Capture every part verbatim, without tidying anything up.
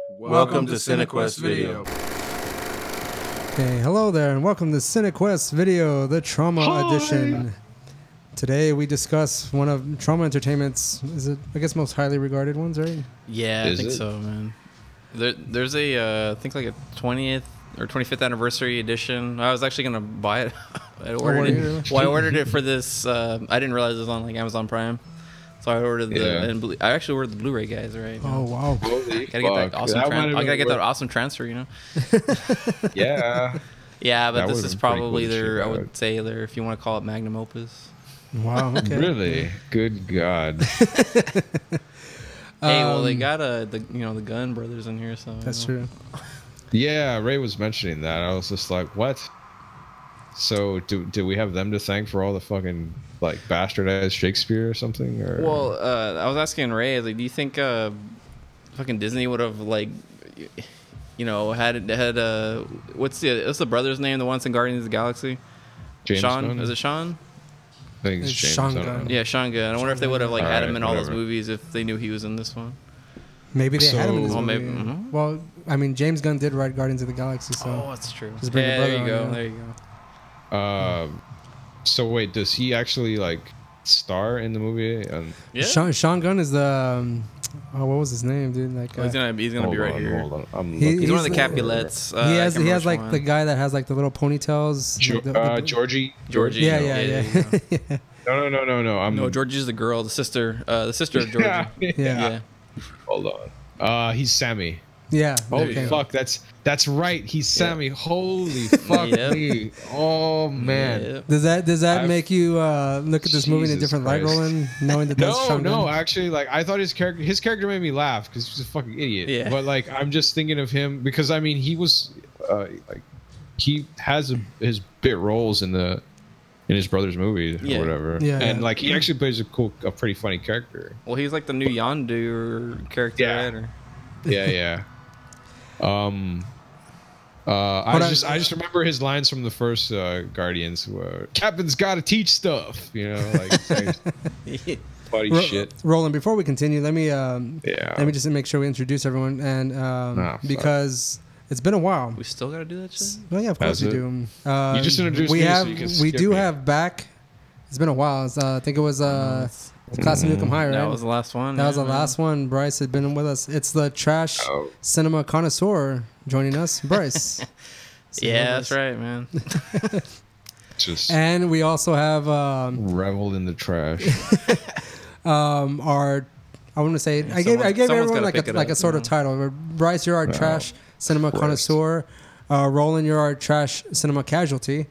Welcome to CineQuest Video. Okay, hello there, and welcome to CineQuest Video, the Trauma Hi. Edition. Today we discuss one of Trauma Entertainment's, is it, I guess, most highly regarded ones, right? Yeah, Is I think it? so, man. There, there's a, uh, I think like a twentieth or twenty-fifth anniversary edition. I was actually gonna buy it. I ordered were you it. really? Well, I ordered it for this. Uh, I didn't realize it was on like Amazon Prime, so I ordered the. Yeah. And Blu- I actually ordered the Blu-ray guys, right? Oh, wow. Holy Gotta get that fuck. awesome. That Tran- might have I gotta been get that worth- awesome transfer, you know. Yeah. Yeah, but That this would've is been pretty probably cool to their. check I out. would say their, if you want to call it magnum opus. Wow, okay. Really? Good God. Hey, well, they Um, got uh, the you know the Gunn brothers in here, so you That's know. true. Yeah, Ray was mentioning that. I was just like, what? So, do do we have them to thank for all the fucking like bastardized Shakespeare or something? Or Well, uh, I was asking Ray, like, do you think uh, fucking Disney would have like, y- you know, had had uh, what's the what's the brother's name? The one that's in Guardians of the Galaxy? James Sean? Gunn? Is it Sean? I think it's, It's James. Sean I don't Gunn. know. Yeah, Sean Gunn. I wonder if they would have like All had right, him in all those whatever. movies if they knew he was in this one. Maybe they had him in this So- movie. Well, maybe- mhm. Well, I mean, James Gunn did write Guardians of the Galaxy, so... Oh, that's true. Just bring yeah, your there you brother go. on, yeah. There you go. Um, so wait, does he actually like star in the movie? And Yeah. Sean, Sean Gunn is the... Um, oh, what was his name, dude? Like, Oh, he's uh, gonna he's gonna be hold right on, here. hold on. I'm He- looking He's one of the He's, uh, Capulets. Uh, he I has can't he has remember like which the one. guy that has like the little ponytails. Jo- like the- uh, the- Georgie. Georgie. Yeah, Yeah, yeah, yeah, yeah. yeah. No, no, no, no, no. I'm No, Georgie's the girl, the sister, uh, the sister of Georgie. Yeah. Yeah. yeah. Hold on. Uh, he's Sammy. Yeah. Holy okay. fuck, that's that's right. He's Sammy. Holy fuck Yep. me. Oh man. Yeah. Does that does that I've- make you uh, look at this movie in a Jesus different light, Christ. Roland, knowing that that's No, Sean no, Gunn? actually, like I thought his character, his character made me laugh because he's a fucking idiot. Yeah. But like, I'm just thinking of him because I mean, he was, uh, like, he has a, his bit roles in the, in his brother's movie Yeah. or whatever. Yeah, And yeah. like, he actually plays a cool, a pretty funny character. Well, he's like the new Yondu character, Yeah. right? Or, Yeah, yeah. Um. Uh, I Hold on. just I just remember his lines from the first uh, Guardians where Captain's got to teach stuff, you know, like saying funny Ro- shit. Roland, before we continue, let me um, Yeah. let me just make sure we introduce everyone, and um, Ah, fuck. because it's been a while. we still gotta do that shit. Well, yeah, of course Has we it? do. Uh, You just introduced we me, so have you can we skip do me. have back. It's been a while. It's, uh, I think it was uh, Class of Newcomb High, right? That was the last one. That was yeah, the man. last one. Bryce had been with us. It's the trash Oh. cinema connoisseur joining us, Bryce. So, Yeah, Bryce. that's right, man. Just And we also have um, reveled in the trash. um, our. I want to say I gave someone- I gave someone's everyone gotta like pick a, it like up, a sort you of know? title. Bryce, you're our Oh, trash cinema Christ. connoisseur. Uh, Roland, you're our trash cinema casualty.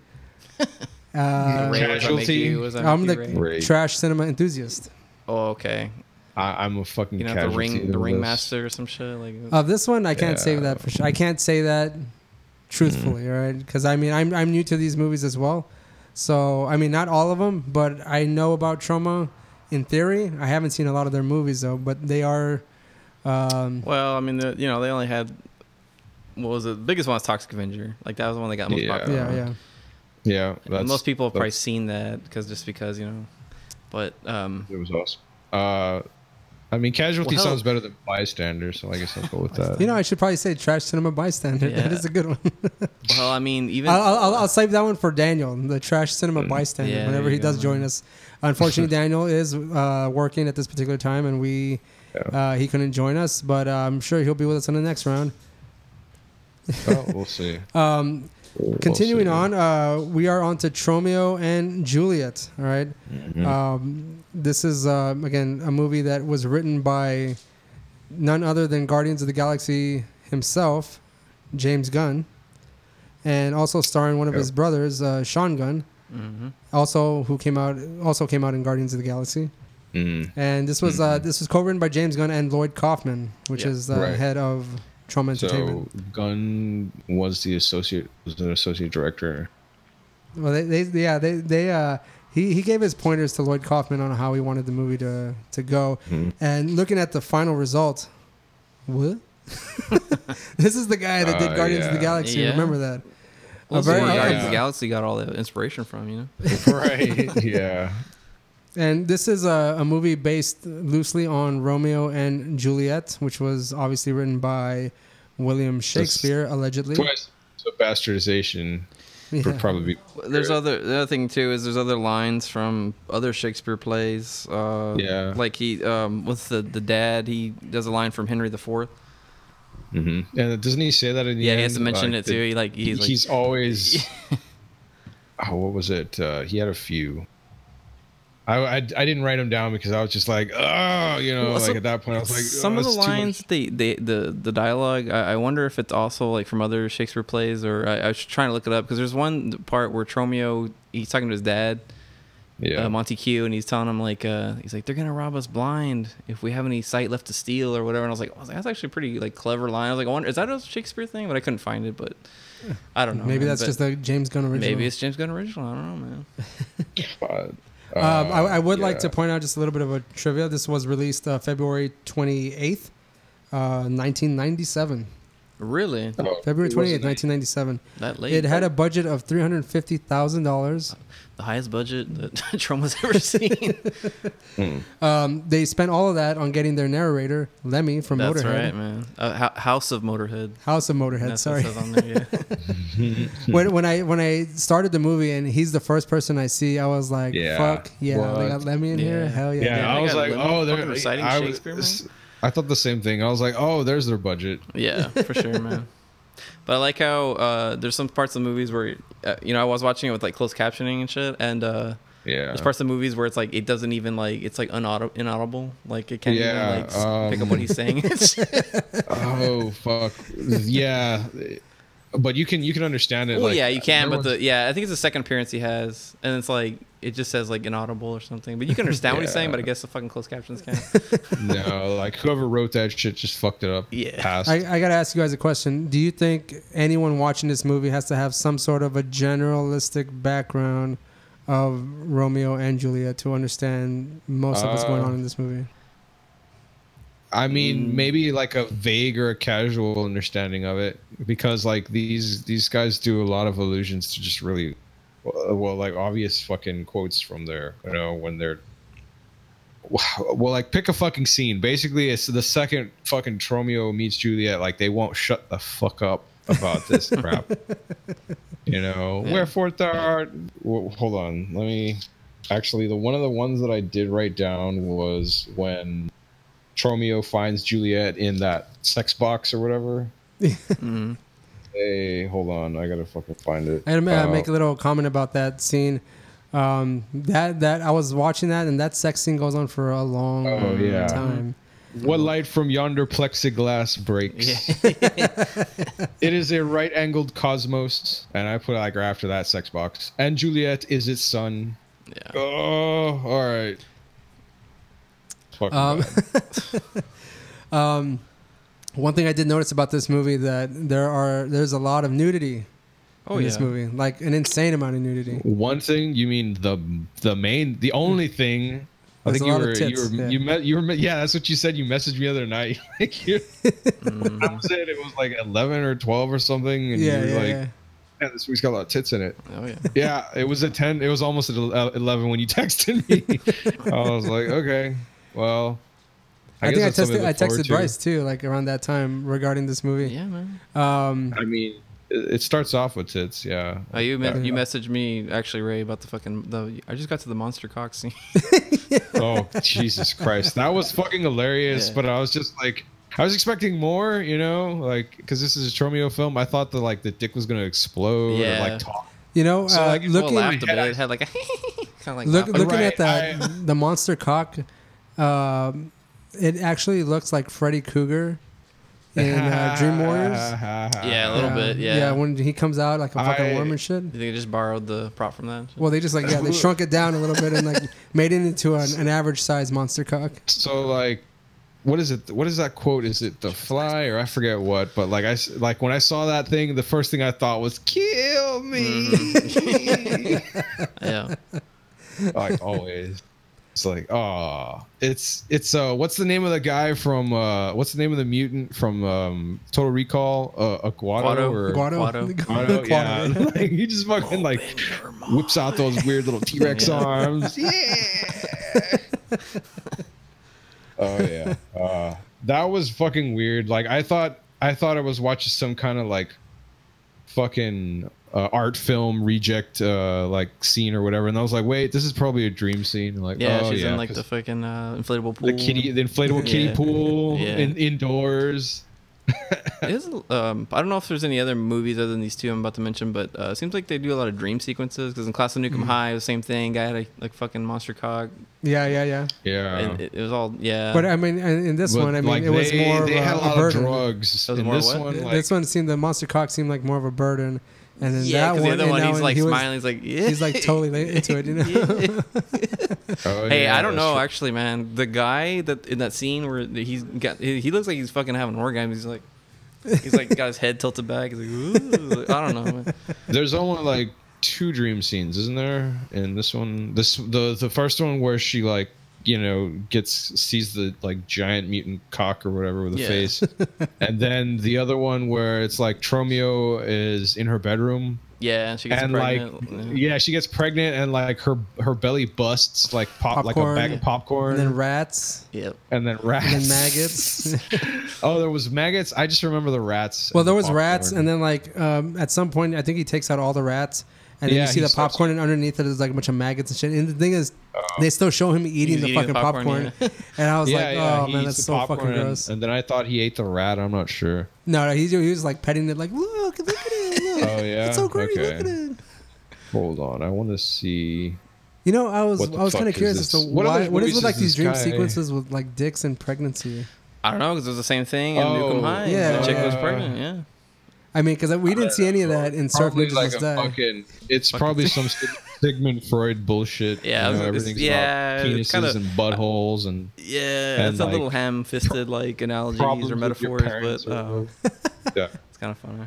Uh, Ray, what does that make Casualty. you? What does that I'm make the you, Ray? Ray. trash cinema enthusiast. Oh, okay. I, I'm a fucking You know, the casualty ring, of the this. ringmaster or some shit. Like, Of this one, I can't say Yeah. that for sure. I can't say that truthfully, all right? Because I mean, I'm I'm new to these movies as well. So I mean, not all of them, but I know about Trauma in theory. I haven't seen a lot of their movies though, but they are. Um, well, I mean, the, you know, they only had. What was it? The biggest one was Toxic Avenger. Like that was the one that got most Yeah. popular. yeah, yeah. Yeah, that's, Most people have probably that's- seen that because just because you know, but um, It was awesome. Uh, I mean, casualty Well, hell- sounds better than bystander, so I guess I'll go with that. You know, I should probably say trash cinema bystander. That Yeah. is a good one. well, I mean, even I'll, I'll, I'll save that one for Daniel, the trash cinema bystander. Yeah, whenever there he you does go, join man. us. Unfortunately, Daniel is uh, working at this particular time, and we Yeah. uh, he couldn't join us. But uh, I'm sure he'll be with us on the next round. Oh, we'll see. Um, We'll Continuing see. on, uh, we are on to Tromeo and Juliet. All right? Mhm. Um, this is uh, again a movie that was written by none other than Guardians of the Galaxy himself, James Gunn, and also starring one of Yep. his brothers, uh, Sean Gunn, Mhm. also who came out also came out in Guardians of the Galaxy. Mm. And this was uh, this was co-written by James Gunn and Lloyd Kaufman, which Yeah. is the Right. head of Trauma Entertainment. So Gunn was the associate was an associate director. Well, they, they yeah, they, they, uh, he, he gave his pointers to Lloyd Kaufman on how he wanted the movie to, to go. Mhm. And looking at the final result, what? This is the guy that did Uh, Guardians of the yeah. Galaxy. Yeah. Remember that? Well, A this is very- where uh, Guardians of yeah. the Galaxy got all the inspiration from, you know. Right. Yeah. And this is a, a movie based loosely on Romeo and Juliet, which was obviously written by William Shakespeare, That's allegedly. Twice. So bastardization Yeah. would probably be. There's other the other thing too is there's other lines from other Shakespeare plays. Uh, Yeah. Like he um what's the the dad he does a line from Henry the Fourth. Mm-hmm. And doesn't he say that in the Yeah, end? he has to mention Like, it too. He like he's like he's always. Oh, what was it? Uh, he had a few. I, I, I didn't write them down because I was just like, oh, you know, Well, like some- at that point I was like, some oh, of the that's too much. lines, the the the the dialogue. I, I wonder if it's also like from other Shakespeare plays, or I, I was trying to look it up because there's one part where Tromeo he's talking to his dad, Yeah. uh, Montague, and he's telling him like uh, he's like they're gonna rob us blind if we have any sight left to steal or whatever. And I was like, I was like that's actually a pretty like clever line. I was like, I wonder, is that a Shakespeare thing? But I couldn't find it. But I don't know. Maybe man, that's but just a James Gunn original. maybe it's James Gunn original. I don't know, man. But, Um, I, uh, I would like yeah. to point out just a little bit of a trivia. This was released uh, February twenty-eighth, uh, nineteen ninety-seven. Really? Oh, February it twenty-eighth, wasn't nineteen ninety-seven. That late? It had a budget of three hundred fifty thousand dollars. the highest budget that Troma's ever seen. Um, they spent all of that on getting their narrator, Lemmy from That's Motorhead. right, man. Uh, Ho- House of Motorhead. House of Motorhead, That's sorry. what it says on there, yeah. when, when I when I started the movie and he's the first person I see, I was like, Yeah. fuck, yeah, they What? got Lemmy in here? Yeah. Hell yeah. Yeah, Yeah, I they was got like, Lin- oh, they're fucking reciting I, Shakespeare, man. I thought the same thing. I was like, oh, there's their budget. Yeah, for sure, man. But I like how uh, there's some parts of the movies where, uh, you know, I was watching it with like closed captioning and shit, and uh, Yeah. there's parts of the movies where it's like it doesn't even like it's like unaudible, inaudible, like it can't Yeah, even like s- pick up what um, he's saying. Oh fuck. Yeah. But you can you can understand it. well, like, yeah, you can, there but was- the yeah, I think it's the second appearance he has, and it's like it just says like inaudible or something. But you can understand what he's saying, Yeah. but I guess the fucking closed captions can't. no, like whoever wrote that shit just fucked it up. Yeah. Past. I, I gotta ask you guys a question. Do you think anyone watching this movie has to have some sort of a generalistic background of Romeo and Juliet to understand most of what's going Uh, on in this movie? I mean, Mm. maybe like a vague or a casual understanding of it, because like these these guys do a lot of allusions to just really, well, well, like obvious fucking quotes from there. You know, when they're, well, like pick a fucking scene. Basically, it's the second fucking Romeo meets Juliet. Like they won't shut the fuck up about this crap. You know, Yeah. wherefore thou art. Well, hold on, let me. Actually, the one of the ones that I did write down was when Romeo finds Juliet in that sex box or whatever. hmm Hey, hold on, I gotta fucking find it. I had to ma- Uh, make a little comment about that scene. Um, that that I was watching that, and that sex scene goes on for a long Oh, yeah. time. What light from yonder plexiglass breaks? Yeah. It is a right-angled cosmos, and I put like after that sex box. And Juliet is its son. yeah. Oh, all right. Fucking Um, bad. Um, one thing I did notice about this movie that there are there's a lot of nudity Oh in yeah. this movie, like an insane amount of nudity. One thing, you mean the the main, the only thing. I There's think a you lot of were, tits, you were yeah. you met you were yeah, that's what you said. You messaged me the other night. Like you, Mhm. I said it was like eleven or twelve or something, and Yeah, you were yeah, like, yeah. "Yeah, this week's got a lot of tits in it." Oh yeah. Yeah, it was at ten. It was almost at eleven when you texted me. I was like, okay, well, I, think I that's something texted to I look forward texted to. Bryce too, like around that time regarding this movie. Yeah, man. Um, I mean, it it starts off with tits, yeah. Oh, you me- Yeah. you messaged me actually, Ray, about the fucking the. I just got to the monster cock scene. Oh Jesus Christ, that was fucking hilarious. Yeah. But I was just like, I was expecting more, you know, like because this is a Tromeo film. I thought the like the dick was gonna explode Yeah. or like talk. you know, So, uh, like, Well, looking laughed a bit. I- It had like a kind of like look, laugh. looking Right, at that I- the monster cock, um, it actually looks like Freddy Krueger in uh, Dream Warriors. Yeah, a little bit, yeah. yeah, when he comes out like a fucking I- worm and shit. You think they just borrowed the prop from that? Well, they just like yeah, they shrunk it down a little bit and like made it into an, an average size monster cock. So like, what is it? What is that quote? Is it the fly or I forget what? But like I s- like when I saw that thing, the first thing I thought was "kill me," Yeah. like always. It's like, oh, it's it's uh, what's the name of the guy from uh, what's the name of the mutant from um, Total Recall? Uh, Aguado Guado. or Guado. Guado. Guado? Yeah, Guado. like, he just fucking like whips out those weird little T Rex Yeah. arms. Yeah. Oh yeah, uh, that was fucking weird. Like I thought, I thought I was watching some kind of like fucking uh, art film reject uh, like scene or whatever, and I was like, wait, this is probably a dream scene. Like, Yeah, oh, she's yeah, in like 'cause the fucking uh, inflatable pool. the kitty, the inflatable kitty Yeah. pool Yeah. in, indoors. It is, um, I don't know if there's any other movies other than these two I'm about to mention, but uh, it seems like they do a lot of dream sequences. Because in Class of Nukem Mhm. High, it was the same thing. Guy had a like fucking monster cock. Yeah, yeah, yeah. Yeah, And it, it was all yeah. But I mean, in in this But, one, I mean, like, it was they, more they of had a, a lot a of burden. drugs. It was In more this what? one, like, this one seemed the monster cock seemed like more of a burden, and then yeah, that because one, the other and one, now he's when like he was- smiling. He's like, yeah. He's like totally into it, you know. Yeah. oh, Hey, yeah, I don't that's know true. actually, man. The guy that in that scene where he's got, he he looks like he's fucking having an orgasm. He's like, he's like got his head tilted back. He's like, ooh. I don't know, man. There's only like two dream scenes, isn't there? In this one, this the the first one where she like you know gets sees the like giant mutant cock or whatever with a Yeah. face, and then the other one where it's like Tromeo is in her bedroom Yeah, and she gets and pregnant. like yeah she gets pregnant and like her her belly busts like pop like a Popcorn. bag of popcorn And then rats, Yep. and then rats and then maggots. Oh, there was maggots. I just remember the rats. Well, and there the was rats, popcorn. and then like um, at some point, I think he takes out all the rats, and then Yeah, you see he the starts- popcorn, and underneath it is like a bunch of maggots and shit. And the thing is, they still show him eating He's the eating fucking the popcorn, popcorn, and I was yeah, like, yeah, oh he man, eats that's the so popcorn fucking and- gross. And then I thought he ate the rat. I'm not sure. No, no, he, he was like petting it, like look, look at it, look. Oh, yeah? it's so great, look Okay. at it. Hold on, I want to see. You know, I was What the I was fuck kind of is curious as to this? What why, other what is movies with like is these this dream guy- sequences with like dicks and pregnancy. I don't know because it was the same thing in Oh, Nukem High. yeah. the chick was Uh, pregnant. Yeah. I mean, because we didn't see any of that in Surf Probably Ninjas like Must a Die. fucking. It's probably some Sig- Sigmund Freud bullshit. Yeah, you know, it's- everything's yeah, about it's penises kinda- and buttholes and Yeah, And, it's a like, little ham-fisted like analogies problems or with your metaphors, parents but or uh, yeah. it's kind of funny.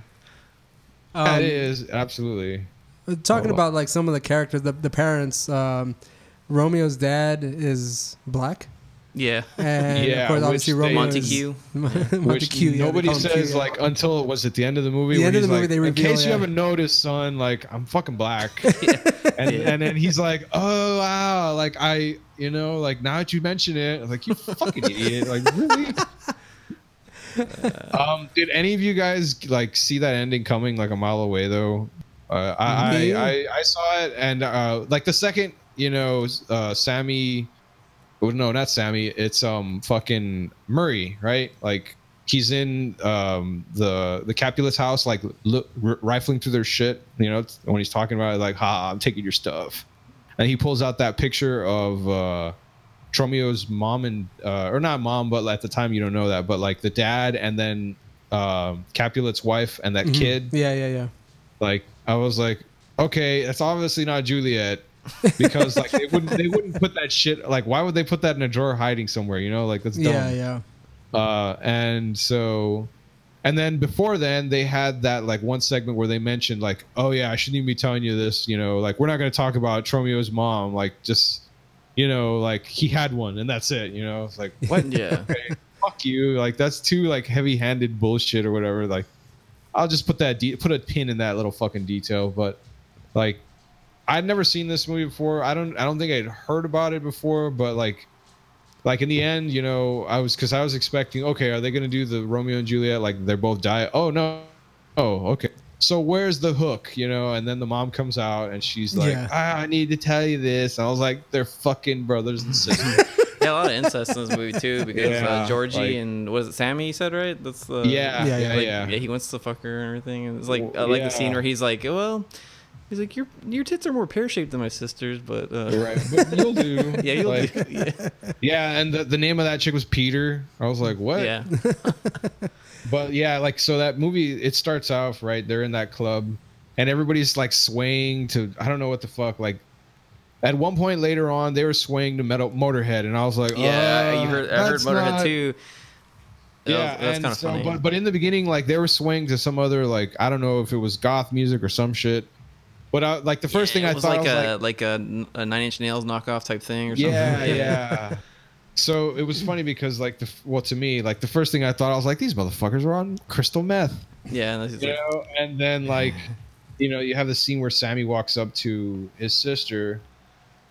Yeah, Um, it is absolutely. Talking Oh. about like some of the characters, the, the parents. Um, Romeo's dad is black, Yeah. and Yeah, of course, which obviously they- Romeo Montague. is Which Montague. yeah, they nobody call him Q, says yeah. like until it was at the end of the movie. The where end of he's the movie, like, they in reveal, case you yeah. haven't noticed, son, like I'm fucking black. and Yeah. and then he's like, oh wow, like I, you know, like now that you mention it, I'm like you fucking idiot, like really. um, did any of you guys like see that ending coming like a mile away though? Uh, I, Me? I I I saw it and uh, like the second you know uh, Sammy, oh, no, not Sammy, it's um fucking Murray, right? Like he's in um the the Capulet's house, like look, r- rifling through their shit. You know when he's talking about it, like, "Ha, I'm taking your stuff," and he pulls out that picture of uh, Tromeo's mom and uh, or not mom, but at the time you don't know that, but like the dad and then um Capulet's wife and that Mhm. kid. Yeah, yeah, yeah. Like I was like, okay, that's obviously not Juliet. Because like they wouldn't they wouldn't put that shit, like why would they put that in a drawer hiding somewhere, you know, like that's dumb. Yeah, yeah. Uh, and so, and then before then, they had that like one segment where they mentioned like, oh yeah, I shouldn't even be telling you this, you know, like we're not going to talk about Tromeo's mom, like just, you know, like he had one and that's it, you know. It's like what? Yeah. Okay, fuck you, like that's too like heavy-handed bullshit or whatever. Like, I'll just put that de- put a pin in that little fucking detail, but like. I'd never seen this movie before. I don't. I don't think I'd heard about it before. But like, like in the end, you know, I was because I was expecting. Okay, are they gonna do the Romeo and Juliet? Like they're both die. Oh no. Oh okay. So where's the hook? You know? And then the mom comes out and she's like, Yeah. ah, I need to tell you this. And I was like, they're fucking brothers and sisters. Yeah, a lot of incest in this movie too because Yeah, uh, Georgie like- and what is it Sammy? You said right? That's the yeah, Yeah, yeah, yeah. yeah. like, yeah. He wants to fuck her and everything. And it's like Well, I like yeah. the scene where he's like, well, he's like your your tits are more pear shaped than my sister's, but uh, Right, but you'll do. yeah, you'll Like, do. Yeah, Yeah, and the, the name of that chick was Peter. I was like, what? yeah, But yeah, like so that movie, it starts off right. They're in that club, and everybody's like swaying to I don't know what the fuck. Like at one point later on, they were swaying to Metal Motorhead, and I was like, yeah. uh, You heard I heard that's Motorhead not- too. That Yeah, was, that's and kind of so, funny. but but in the beginning, like they were swaying to some other like I don't know if it was goth music or some shit. But I, like the first Yeah, thing it I was thought, like I was a like, like a, a Nine Inch Nails knockoff type thing or something. yeah, yeah. So it was funny because like the well to me like the first thing I thought I was like these motherfuckers are on crystal meth. yeah. And that's You like, know, and then like, you know, you have the scene where Sammy walks up to his sister,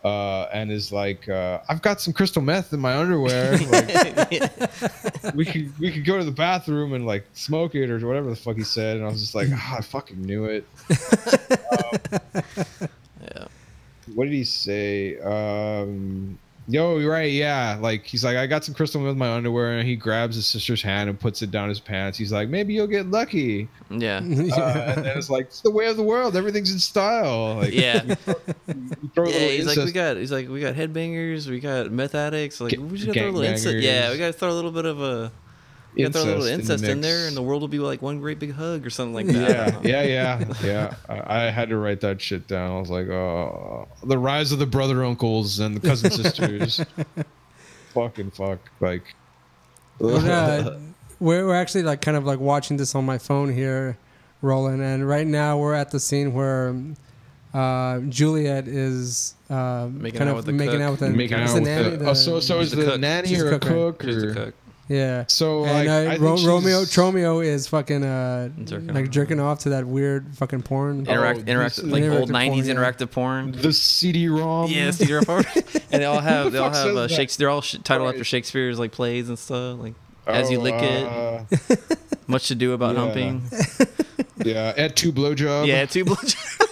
uh, and is like, uh, "I've got some crystal meth in my underwear. Like, we could we could go to the bathroom and like smoke it or whatever the fuck he said." And I was just like, oh, "I fucking knew it." um, Yeah. what did he say? Um, Yo, you're right. Yeah, like he's like, I got some crystal meth in my underwear, and he grabs his sister's hand and puts it down his pants. He's like, maybe you'll get lucky. Yeah. Uh, and then it's like, it's the way of the world. Everything's in style. Like, Yeah. you throw, you throw a Yeah, little he's like, incest- we got, he's like, we got headbangers, we got meth addicts. Like, Ga- we just gotta throw a little incest. gangbangers. Yeah, we gotta throw a little bit of a, we gotta throw a little incest in the incest in, mix. there, and the world will be like one great big hug or something like that. Yeah, yeah, yeah, yeah. I, I had to write that shit down. I was like, oh, the rise of the brother uncles and the cousin sisters. Fucking fuck, like. We're, uh, we're we're actually like kind of like watching this on my phone here, Roland, and right now we're at the scene where uh, Juliet is uh, Making kind out of with the making cook. out with the Making is out the with nanny, the, the- oh, so so She's is the the cook. nanny She's or the a cook, right? cook? She's or- the cook. yeah. So And like, uh, I think Ro- she's- Romeo Tromeo is fucking uh Jerking like off. jerking off to that weird fucking porn. Oh, Interact, this interactive, is- like Interactive old nineties porn, yeah. interactive porn. the C D-ROM. Yeah, C D R porn. And they all have, Who they the all fuck have uh, says that? Shakespeare. They're all sh- titled after Right. Shakespeare's like plays and stuff. Like As You Oh, Lick It, uh, Much to Do About yeah. Humping. Yeah, at two blowjob. Yeah, two blood.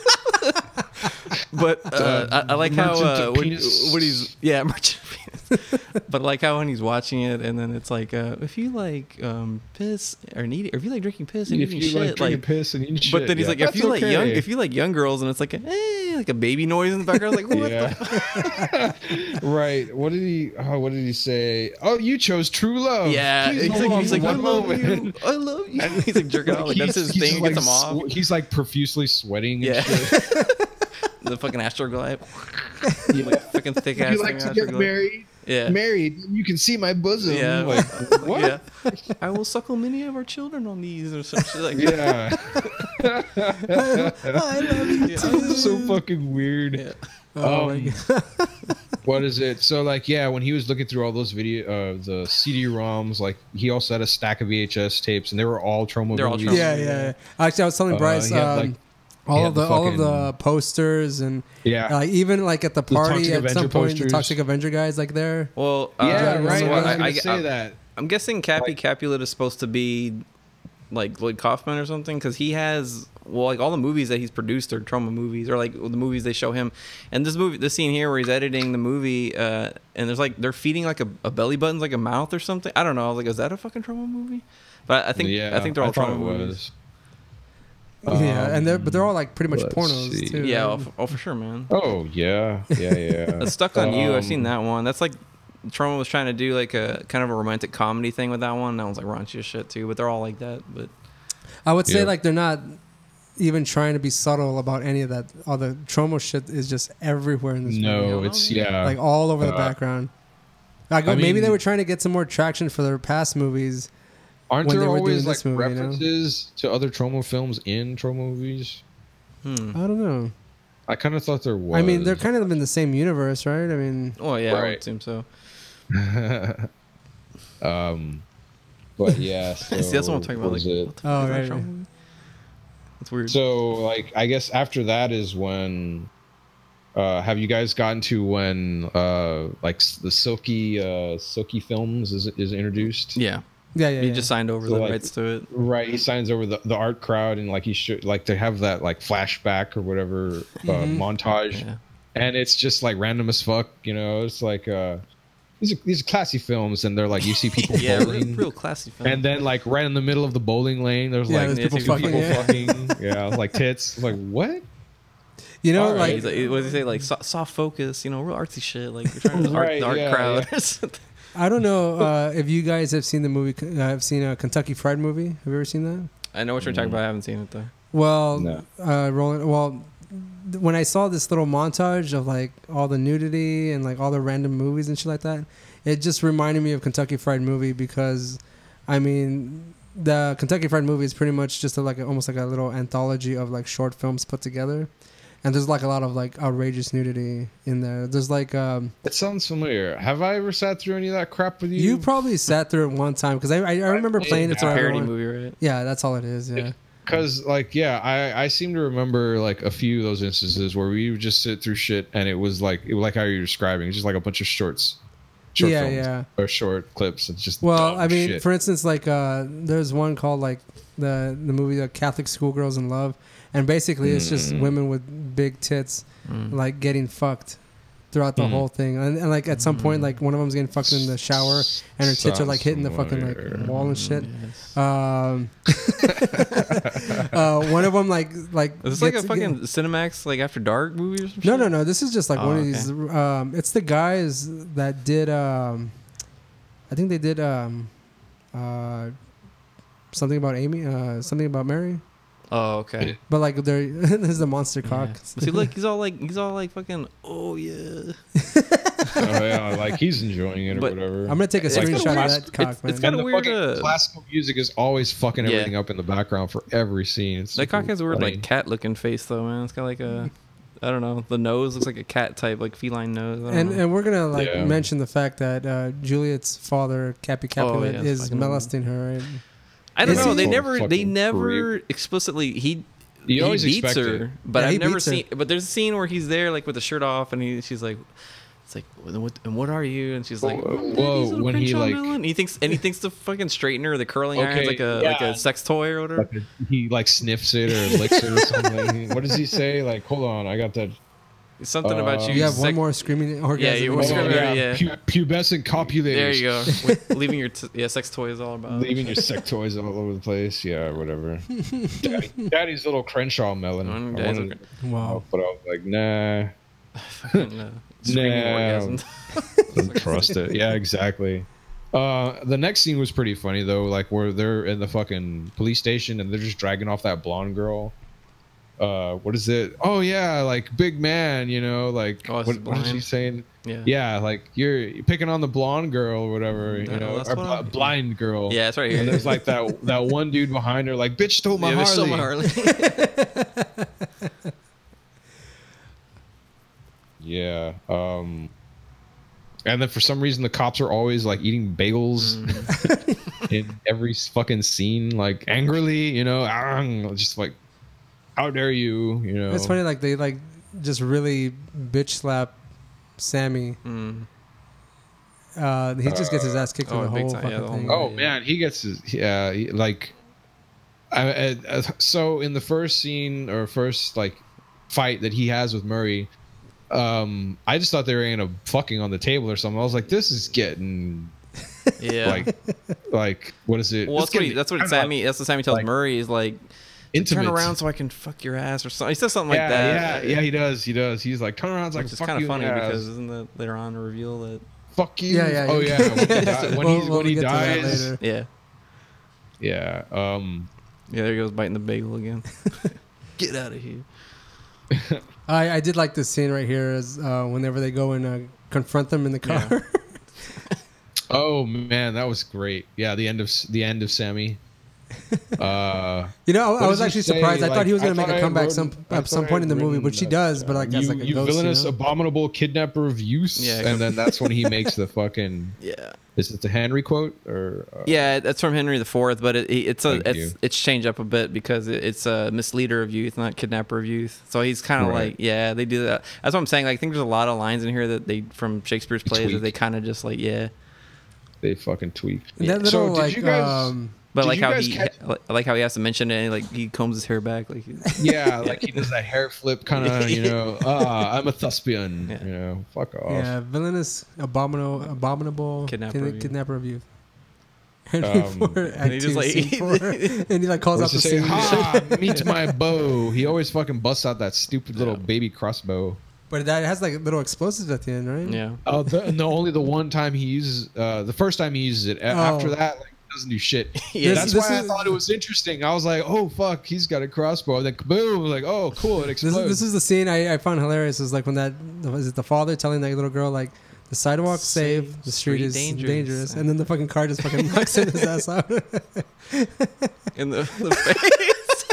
But uh, I, I like how Merchant uh, of when, Penis. when he's yeah, merchant of penis. But I like how when he's watching it, and then it's like, uh, if you like um, piss or need, or if you like drinking piss and If eating you shit, like drinking like. piss and eating shit. But then he's yeah, like, if that's you like young, okay. if you like young girls, and it's like a eh, like a baby noise in the background, like what the yeah. Right. What did he? Oh, what did he say? Oh, you chose true love. Yeah, Please he's hold like, on he's for like, I one love moment. you, I love you. He's like jerking off, like that's his He's- he's thing, like gets him off. sw- He's like profusely sweating. Yeah, And shit. the fucking Astroglide, like fucking thick ass You thing. like to get Astroglide. married? Yeah, Married? You can see my bosom. Yeah. Like what? yeah. I will suckle many of our children on these or some shit like that. Yeah. I love you. Yeah. So fucking weird. Yeah. Oh my Um, God. What is it? So like, yeah, when he was looking through all those video, uh, the C D-ROMs, like he also had a stack of V H S tapes, and they were all Troma They're all movies. Troma. Yeah, yeah, yeah. Actually, I was telling Uh, Bryce he had, um, like- all he of had the, the all of the fucking- posters and Yeah. uh, even like at the The party Toxic at Avenger some point the posters. Toxic Avenger guys like there. Well, uh, yeah, Dragon right. Ball I was Z. gonna I, say I, that. I'm guessing Cappy Like- Capulet is supposed to be like Lloyd Kaufman or something because he has well like all the movies that he's produced are Troma movies or like the movies they show him. And this movie, this scene here where he's editing the movie, uh, and there's like they're feeding like a, a belly button's like a mouth or something. I don't know. I was like, is that a fucking Troma movie? But I think yeah, I think they're all thought Troma it movies. was. yeah, and they're but they're all like pretty much let's pornos see. too. Yeah, right? oh, for, oh, for sure, man. Oh yeah, yeah, yeah. That's Stuck on You. I've seen Um, that one. That's like Troma was trying to do like a kind of a romantic comedy thing with that one. That one's like raunchy as shit too. But they're all like that. But I would say Yeah. like they're not even trying to be subtle about any of that. All the Troma shit is just everywhere in this movie. No, movie. it's yeah. Like all over the Uh, background. I go, I maybe they mean- were trying to get some more traction for their past movies. Aren't when there they were always doing like this movie, you know? references to other Troma films in Troma movies? hmm. I don't know. I kind of thought there was. I mean, they're kind of in the same universe, right? I mean, Oh yeah, I would Right. assume so. um, but yeah. So, See, that's what I'm talking about. what Like, was it? what the Oh, fuck is that right, Troma right. movie? That's weird. So like, I guess after that is when. Uh, have you guys gotten to when uh, like s- the Silky uh, Silky Films is is introduced? yeah, yeah, yeah. he yeah. just signed over So, the like- rights to it. Right, he signs over the, the art crowd and like he should like they have that like flashback or whatever uh, Mhm. montage, Yeah. and it's just like random as fuck. You know, it's like uh, these are these are classy films, and they're like you see people Yeah, real, bowling, real classy film. and then like right in the middle of the bowling lane, there's Yeah, like there's people two fucking. people Yeah. fucking, yeah, like tits. Like what? You know, All right. like He's like, what does he say? Like so- soft focus, you know, real artsy shit. Like you're trying to art, Right, the art yeah, crowd. I don't know uh, if you guys have seen the movie. Uh, have seen a Kentucky Fried Movie. Have you ever seen that? I know what you're talking about. I haven't seen it though. Well, No. uh, Roland. Well, th- when I saw this little montage of like all the nudity and like all the random movies and shit like that, it just reminded me of Kentucky Fried Movie because, I mean, the Kentucky Fried Movie is pretty much just a, like a, almost like a little anthology of like short films put together, and there's like a lot of like outrageous nudity in there. There's like um, It sounds familiar. Have I ever sat through any of that crap with you? you probably sat through it one time because I, I I remember did. playing it It's to a Parody everyone. movie, right? Yeah, that's all it is. Yeah. Because, like, yeah, I, I seem to remember, like, a few of those instances where we would just sit through shit and it was like, it was like how you're describing, it's just like a bunch of shorts. Short Yeah, films yeah. or short clips. It's just Well, dumb I mean, shit. for instance, like uh, there's one called like the the movie uh, Catholic Schoolgirls in Love, and basically it's just Mm. women with big tits Mm. like getting fucked throughout the Mm. whole thing, and, and like at some point, like one of them's getting fucked in the shower, and her tits are like hitting the fucking like Sounds wall and shit. Yes. Um, uh, one of them like like Is this like a gets- fucking Cinemax like After Dark movie or something? no no no this is just like Oh, one of okay. these. Um, it's the guys that did. Um, I think they did um, uh, something about Amy, uh, something about Mary. Oh, okay. But like there, there's the monster cock. Yeah. See, look, he's all like, he's all like fucking. Oh yeah. Oh, yeah, like he's enjoying it or But whatever. I'm gonna take a It's kinda screenshot weird. of that cock, It's- man. it's kinda and the weird, fucking uh, classical music is always fucking Yeah. everything up in the background for every scene. It's That cock super has a weird funny. like cat looking face though, man. It's got like a, I don't know. The nose looks like a cat type, like feline nose. I don't and know. and we're gonna like Yeah. mention the fact that uh, Juliet's father, Cappy Capulet, Oh, yeah, it's is fucking- molesting her. Right? I don't is know. he- They Total never, they fucking never explicitly he. You he always beats expect her, it. but Yeah, he I've never beats her. seen. But there's a scene where he's there, like with the shirt off, and he, she's like, "It's like, and what, and what are you?" And she's like, Whoa, "Oh, whoa, these little when he, Crenshaw like- melon." And he thinks, and he thinks the fucking straightener, or the curling iron's Okay, like a yeah. like a sex toy or whatever. Like a- he like sniffs it or licks it or something. What does he say? Like, hold on, I got that. It's something about Uh, you. You have sec- one more screaming orgasm. Yeah, you in were your screaming- life. yeah. Pu- pubescent copulators. There you go. With leaving your t- yeah, sex toy is all about. Leaving your sex toys all over the place. Yeah, whatever. Daddy, Daddy's little Crenshaw melon. Mm, I Daddy's wanted- Wow. but I was like, nah, Fucking, uh, screaming No. orgasm. don't trust it. Yeah, exactly. Uh, the next scene was pretty funny though, like where they're in the fucking police station and they're just dragging off that blonde girl. Uh, what is it? Oh yeah, like big man, you know, like Oh, it's what, what is he blind. saying? Yeah. Yeah, like you're, you're picking on the blonde girl or whatever, you No, know, that's or what bl- I'm- blind girl. Yeah, that's right here. And there's like that that one dude behind her, like bitch stole my yeah, there's Harley. so much Harley. Yeah. Um, and then for some reason the cops are always like eating bagels Mm. in every fucking scene, like angrily, you know, "Argh," just like, how dare you, you know? It's funny, like they like just really bitch slap Sammy. Mm. Uh, he just gets his ass kicked Oh, for the big whole time, yeah, fucking the whole thing. movie. Oh man, he gets his yeah, he, like. I, I, I- so in the first scene or first like fight that he has with Murray, um, I just thought they were gonna fucking on the table or something. I was like, this is getting Yeah. like, like what is it? well, This that's what, he, getting that's what kinda Sammy. That's what Sammy tells like, Murray is like. intimate. Turn around so I can fuck your ass or something. He says something yeah, like that. yeah, yeah. He does. He does. He's like, turn around, so I Which can is fuck kind you of in funny the ass. because isn't that later on to reveal that? Fuck you. Yeah, yeah, Oh yeah. yeah. When, he di- when, We'll- he's, we'll when he get to that dies. later. Yeah. Yeah. Um. Yeah, there he goes biting the bagel again. Get out of here. I, I did like this scene right here as uh, whenever they go and uh, confront them in the car. Yeah. Oh man, that was great. Yeah, the end of the end of Sammy. Uh, You know, I, I What was does he actually say? surprised. I Like, thought he was I going to make thought a I comeback wrote- some I at some thought point I in the movie, written which he that, does, but uh, like as you, like a you ghost. villainous, You know? abominable kidnapper of youth. Yeah, and then that's when he makes the fucking. Yeah. Is it the Henry quote or? Uh, Yeah, that's from Henry the Fourth, but it, it's a Thank it's you. it's changed up a bit because it, it's a misleader of youth, not kidnapper of youth. So he's kind of Right. like, yeah, they do that. That's what I'm saying. Like, I think there's a lot of lines in here that they from Shakespeare's plays that Tweak. they kind of just like, yeah. They fucking tweak. That little So did like you guys- um, But Did like you how guys he catch- like, like how he has to mention it, and like he combs his hair back, like Yeah, like he does that hair flip kind of, you know. Ah, I'm a thespian. Yeah. You know, fuck off. yeah, villainous, abominable, abominable Kidnapper kidna- of youth. kidnapper of youth. Henry Um, Ford, and Act he two, just like scene four. and he like calls Or out the to say, scene. ha, meet my bow. He always fucking busts out that stupid little Yeah. baby crossbow. But that has like little explosives at the end, right? yeah. Oh, the, no, only the one time he uses, uh, the first time he uses it. A- After Oh. that, like, he doesn't do shit. Yeah, That's this why is- I thought it was interesting. I was like, oh fuck, he's got a crossbow. And then kaboom, like, oh cool, it This, explodes. this is the scene I, I found hilarious. Is like when that was it the father telling that little girl like the sidewalk safe, Safe, the street, street is dangerous. dangerous. and then the fucking car just fucking knocks his ass out. In the, the face.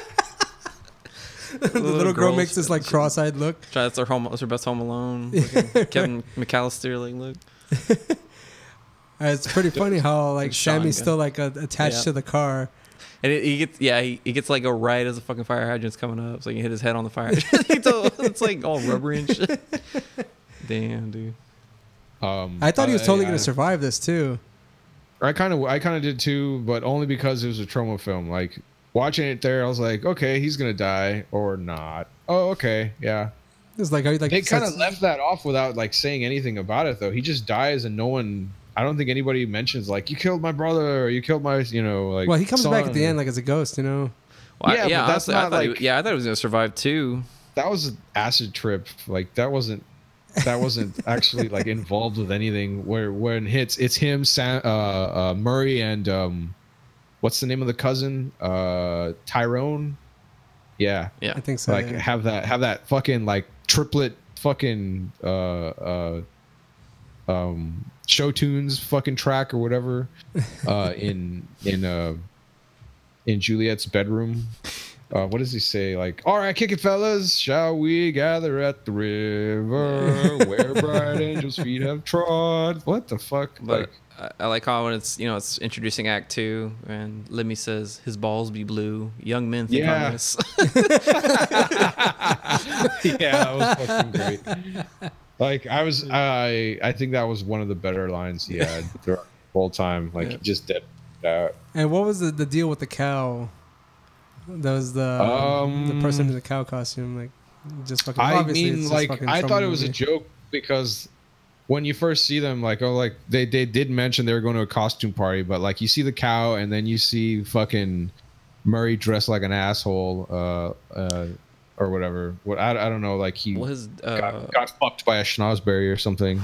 the little, girl girl's- makes this like cross-eyed look. Try that's her home. That's her best Home Alone. Fucking Kevin McAllister like look. Uh, it's pretty funny how like Sean Sammy's guy. still like uh, attached Yeah. to the car, And it, he gets, yeah, he, he gets like a right as the fucking fire hydrant's coming up, so he can hit his head on the fire hydrant. it's, all, it's like all rubbery and shit. Damn, dude. Um, I thought he was totally I, going to survive this too. I kind of, I kind of did too, but only because it was a trauma film. Like watching it there, I was like, okay, he's gonna die or not. Oh, okay, yeah. It's like, like They kind of left that off without like saying anything about it, though. He just dies, and no one. I don't think anybody mentions like you killed my brother or you killed my, you know, like. Well, he comes back at the son. end like as a ghost, you know. Well, Yeah, I, yeah, but that's honestly, not I thought like- he, yeah, I thought he was gonna survive too. That was an acid trip. Like that wasn't. That wasn't actually like involved with anything. Where when hits, it's him, Sam, uh, uh, Murray, and um, what's the name of the cousin? Uh, Tyrone. Yeah. Yeah, I think so. Like yeah. have that have that fucking like triplet fucking uh uh um show tunes fucking track or whatever uh in in uh in Juliet's bedroom. Uh what does he say? Like, all right, kick it fellas, shall we gather at the river where bright angels feet have trod? What the fuck? but Like, I, I like how when it's you know it's introducing Act Two, and Lemmy says his balls be blue. Young men think Yeah. on this. yeah, that was fucking great. Like I was, I I think that was one of the better lines he had throughout the whole time. Like he just did that. And what was the, the deal with the cow? That was the Um, the person in the cow costume, like just fucking. I obviously it's mean, just like fucking I Trump thought it was a movie. joke because when you first see them, like oh, like they they did mention they were going to a costume party, but like you see the cow and then you see fucking Murray dressed like an asshole, uh, uh, or whatever. What I, I don't know, like he. Well, his uh, got, got fucked by a schnozberry or something.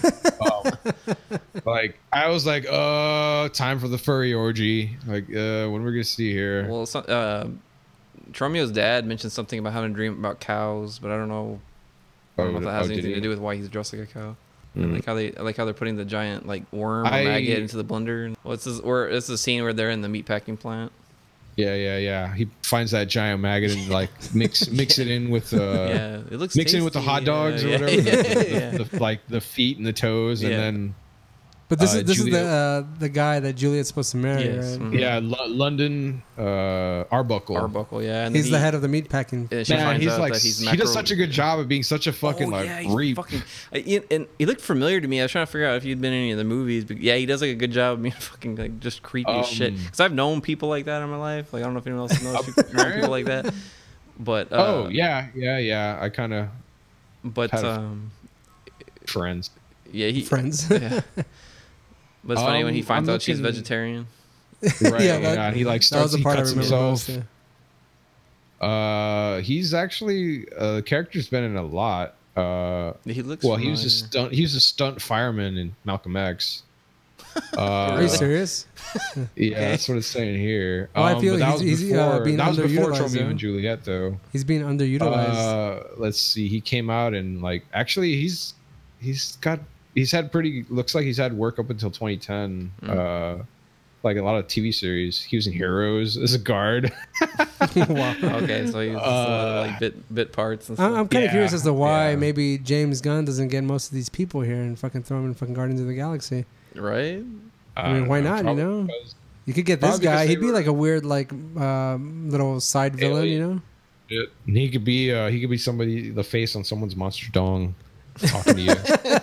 um, like I was like, uh, time for the furry orgy. Like, uh, what are we gonna see here? well, it's not, uh, Tromeo's dad mentioned something about having a dream about cows, but I don't know. I don't know if that has Oh, did anything he? to do with why he's dressed like a cow. I Mhm. like how they I like how they're putting the giant like worm or I- maggot into the blender. Well, it's this, or it's the scene where they're in the meatpacking plant. Yeah, yeah, yeah. He finds that giant maggot and like mix mix it in with uh, yeah, it looks mix it in with the tasty, hot dogs yeah, or yeah, whatever. yeah, the, yeah. the- the- like the feet and the toes, and Yeah. then But this uh, is this is Juliet- the uh, the guy that Juliet's supposed to marry, Yes, right? mhm. yeah, L- London uh, Arbuckle. Arbuckle, yeah. And He's then the he- head of the meat packing. and she Man, finds he's out like that he's he macro- does such a good job of being such a fucking Oh, like yeah, he's creep. fucking. I, he- and he looked familiar to me. I was trying to figure out if he'd been in any of the movies, but yeah, he does like a good job of being fucking like just creepy as shit. Um, Because I've known people like that in my life. Like I don't know if anyone else knows people, known people like that. But uh, oh yeah, yeah, yeah. I kind of but have- um, friends. yeah, he Friends. Yeah. But it's funny when he Um, finds I'm out she's looking- vegetarian. Right. Yeah, yeah, that- and he like That was starts. the He part I cuts remember himself. most. Yeah. Uh, he's actually uh, the character's been in a lot. Uh, He looks. well, he was a familiar. stunt. He was a stunt fireman in Malcolm X. Uh, Are you serious? Yeah, that's what it's saying here. Well, I Um, feel but that he's- was he's, uh, before. being that was before underutilized, Romeo yeah. and Juliet, though. He's being underutilized. Uh, let's see. He came out and like actually he's he's got he's had pretty looks like he's had work up until twenty ten. Mm. Uh, like a lot of T V series. He was in Heroes as a guard. Wow. Okay, so he's just a lot of Uh, like bit bit parts and I'm, stuff. I'm kind of Yeah, curious as to why yeah. maybe James Gunn doesn't get most of these people here and fucking throw them in fucking Guardians of the Galaxy. Right? I mean, don't why know, not, you probably know? because- You could get this Probably because guy. they He'd be were- like a weird, like, um, little side villain, you know? Yeah, and he could be uh, he could be somebody the face on someone's monster dong talking to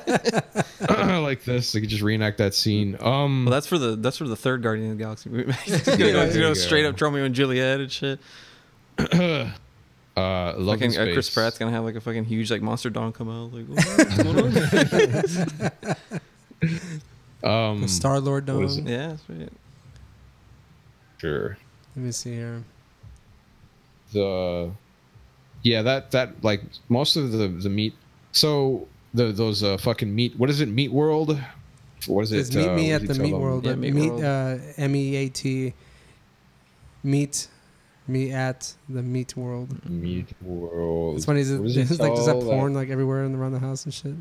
you like this. They could just reenact that scene. Um, Well, that's for the that's for the third Guardian of the Galaxy movie. you know, there you you know go. straight up Romeo and Juliet and shit. uh, Love in Fucking, uh, Chris Space. Pratt's gonna have like a fucking huge like monster dong come out. Like, what's going on? Um, Star Lord what is Dome. it? Yeah, that's right. sure. Let me see here. The yeah that that like most of the the meat. So the those uh fucking meat. What is it? Meat World. What is it? It's Meet uh, Me what at does the he Meat tell them? World. Yeah, but Meat meet, World. uh, M E A T. Meet me at the Meat World. Meat World. It's funny. He's What does he like just have tell porn that- like everywhere and around the house and shit.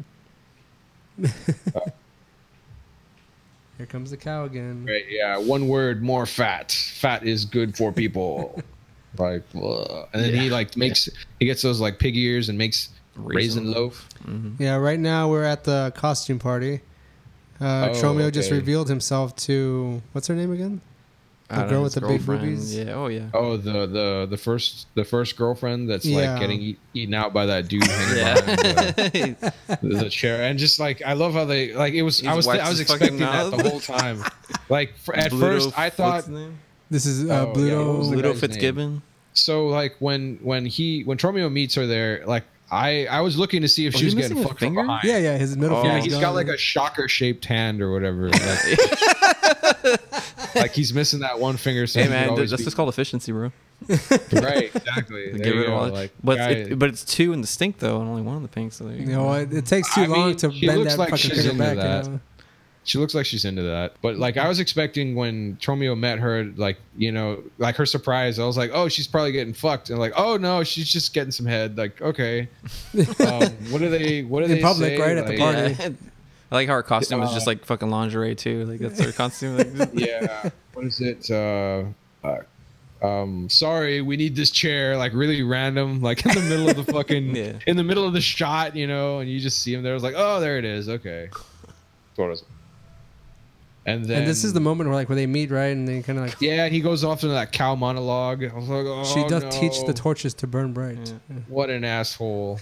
Here comes the cow again. Right, yeah, one word, more fat. Fat is good for people. Like, ugh. And then he Yeah. like makes he gets those like pig ears and makes raisin, Raisin loaf. Mm-hmm. Yeah, right now we're at the costume party. Uh, Oh, Tromeo just okay. revealed himself to what's her name again? I The don't girl know, with his the big girlfriend. boobies? Yeah. Oh yeah. Oh, the the the first the first girlfriend that's Yeah. like getting eat, eaten out by that dude hanging Yeah. behind the, the chair, and just like I love how they like it was. He I was wipes I was his fucking expecting that the mouth. whole time. Like for, at Bluto- first, I what's thought his name? This is Oh, uh, yeah, what was Bluto. the Bluto guy's name? Fitzgibbon. so. Like when when he when Tromeo meets her there, like I I was looking to see if Oh, she he's was getting missing a fucked from finger? behind. Yeah, yeah. His middle Oh. finger. Yeah, he's got like a shocker shaped hand or whatever. Like, like he's missing that one finger. So Hey he would man, always that's be- just called efficiency, bro. right. Exactly. There Get you rid of go. all that. Like, but guy- it, but it's two in the stink though, and only one in the pink. So there you You go. know what? It takes too I long mean, to she bend looks that like fucking she's finger into back. that. You know? She looks like she's into that. But like I was expecting when Tromeo met her, like, you know, like her surprise, I was like, oh, she's probably getting fucked. And like, oh no, she's just getting some head. Like, okay. Um, what do they what do In they public, say? right, at the Like, party. Yeah. I like how her costume was Uh, just like fucking lingerie too. Like that's her costume. Like, Yeah. What is it? Uh, uh um sorry, we need this chair, like really random, like in the middle of the fucking Yeah. in the middle of the shot, you know, and you just see him there. I was like, oh, there it is. Okay. What was it? And then And this is the moment where like where they meet, right? And they kind of like yeah, he goes off into that cow monologue. I was like, oh, she does no. teach the torches to burn bright. Yeah. What an asshole.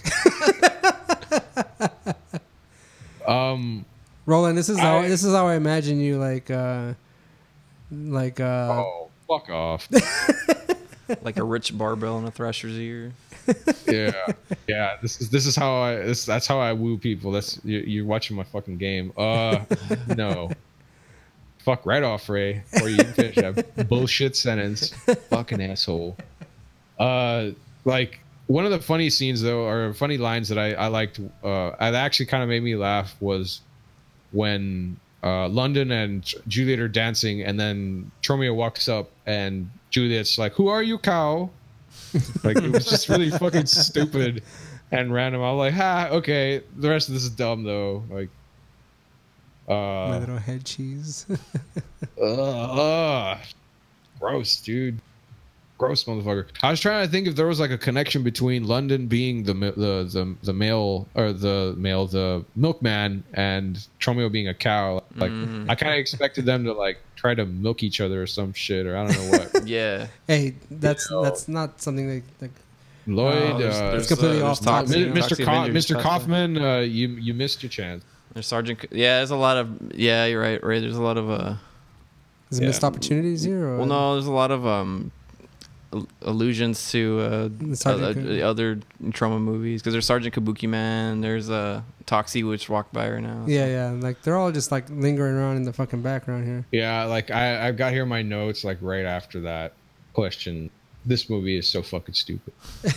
um. Roland, this is how I- this is how I imagine you like uh like uh Oh, fuck off. like a rich barbell in a thrasher's ear. Yeah, yeah. This is this is how I. This that's how I woo people. That's you, you're watching my fucking game. Uh, no. Fuck right off, Ray. Or you can finish that bullshit sentence. Fucking asshole. Uh, like one of the funny scenes though, or funny lines that I I liked. Uh, that actually kind of made me laugh was when uh London and Juliet are dancing, and then Tromeo walks up, and Juliet's like, "Who are you, cow?" Like it was just really fucking stupid and random. I was like, "Ha, okay." The rest of this is dumb though. Like, my uh, little head cheese. uh, uh gross, dude. Gross motherfucker. I was trying to think if there was like a connection between London being the mi- the the, the male or the male the milkman and Tromeo being a cow. Like Mhm. I kind of expected them to like try to milk each other or some shit, or I don't know what. Yeah. Hey, that's You know. that's not something that like Lloyd, Oh, there's- uh, there's, completely uh, off there's topic, Toxic- you know. Mister Toxic Ka- Avengers Mister cosplay. Kaufman, uh, you you missed your chance. There's Sergeant. Yeah, there's a lot of. Yeah, you're right. Right. There's a lot of. uh is it Yeah. missed opportunities here. Or Well, no, there's a lot of um al- allusions to uh, The Sergeant uh, Ka- uh, other trauma movies because there's Sergeant Kabuki Man. There's uh, Toxie, which walked by right now. Yeah, yeah. Like they're all just like lingering around in the fucking background here. Yeah, like I I've got here my notes like right after that question. This movie is so fucking stupid.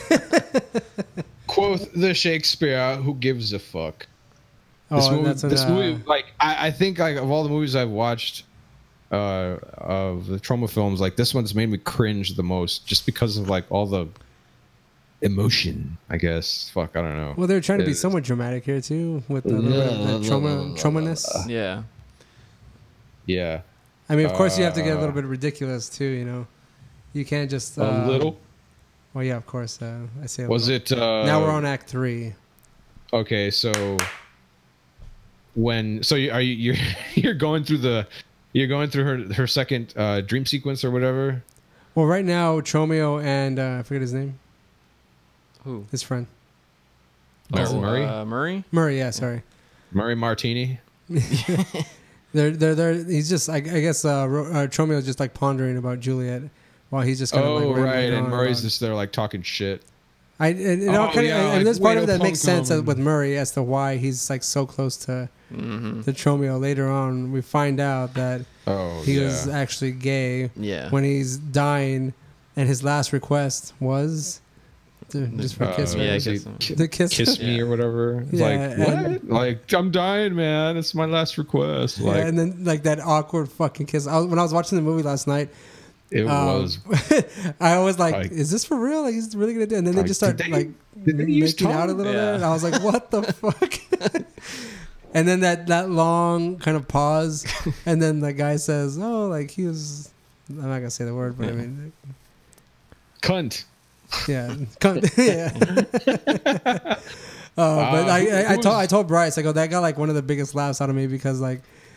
Quoth the Shakespeare, who gives a fuck. This Oh, movie, that's when, this uh, movie, like I, I think, like of all the movies I've watched, uh, of the trauma films, like this one's made me cringe the most, just because of like all the emotion. I guess. Fuck, I don't know. Well, they're trying to be It- somewhat dramatic here too, with the little bit of that trauma, trauma-ness. Yeah. Yeah, I mean, of course, you have to get a Uh, little bit ridiculous too. You know, you can't just uh, a little. Well, yeah, of course. Uh, I say. A Was little. it? Uh, Now we're on Act Three. Okay, so when so you, are you you're you're going through the you're going through her her second uh, dream sequence or whatever. Well, right now, Tromeo and uh, I forget his name, Who? his friend Mur- Oh, Murray Uh, Murray. Murray. Yeah, sorry. Murray Martini. They're they're they're. He's just. I, I guess uh, Ro- uh, Tromeo's just like pondering about Juliet, while he's just kind of Oh like rambling right, and on Murray's about- just there like talking shit. I and, and all Oh, kind yeah, of, like, and there's part way of to it that makes punk sense him. with Murray as to why he's like so close to Mm-hmm. to Tromeo. Later on, we find out that Oh he yeah. was actually gay Yeah. when he's dying, and his last request was to, just for a kiss. Uh, right? Yeah, I is guess it so. ki- The kiss. kiss me Yeah. or whatever. It's Yeah, like what? and- Like I'm dying, man. It's my last request. Yeah, Like and then like that awkward fucking kiss. I was, when I was watching the movie last night, it um, was. I was like, Like- "Is this for real? Like, he's really gonna do?" it? And then they Like, just start did they- like did they use making out a tongue? little Yeah. bit. And I was like, "What the fuck?" And then that that long kind of pause, and then the guy says, "Oh, like he was." I'm not gonna say the word, but I Yeah. mean, Cunt. yeah, Come- yeah. uh, but Uh, I, who- I, I who told was- I told Bryce, I go, that got like one of the biggest laughs out of me because like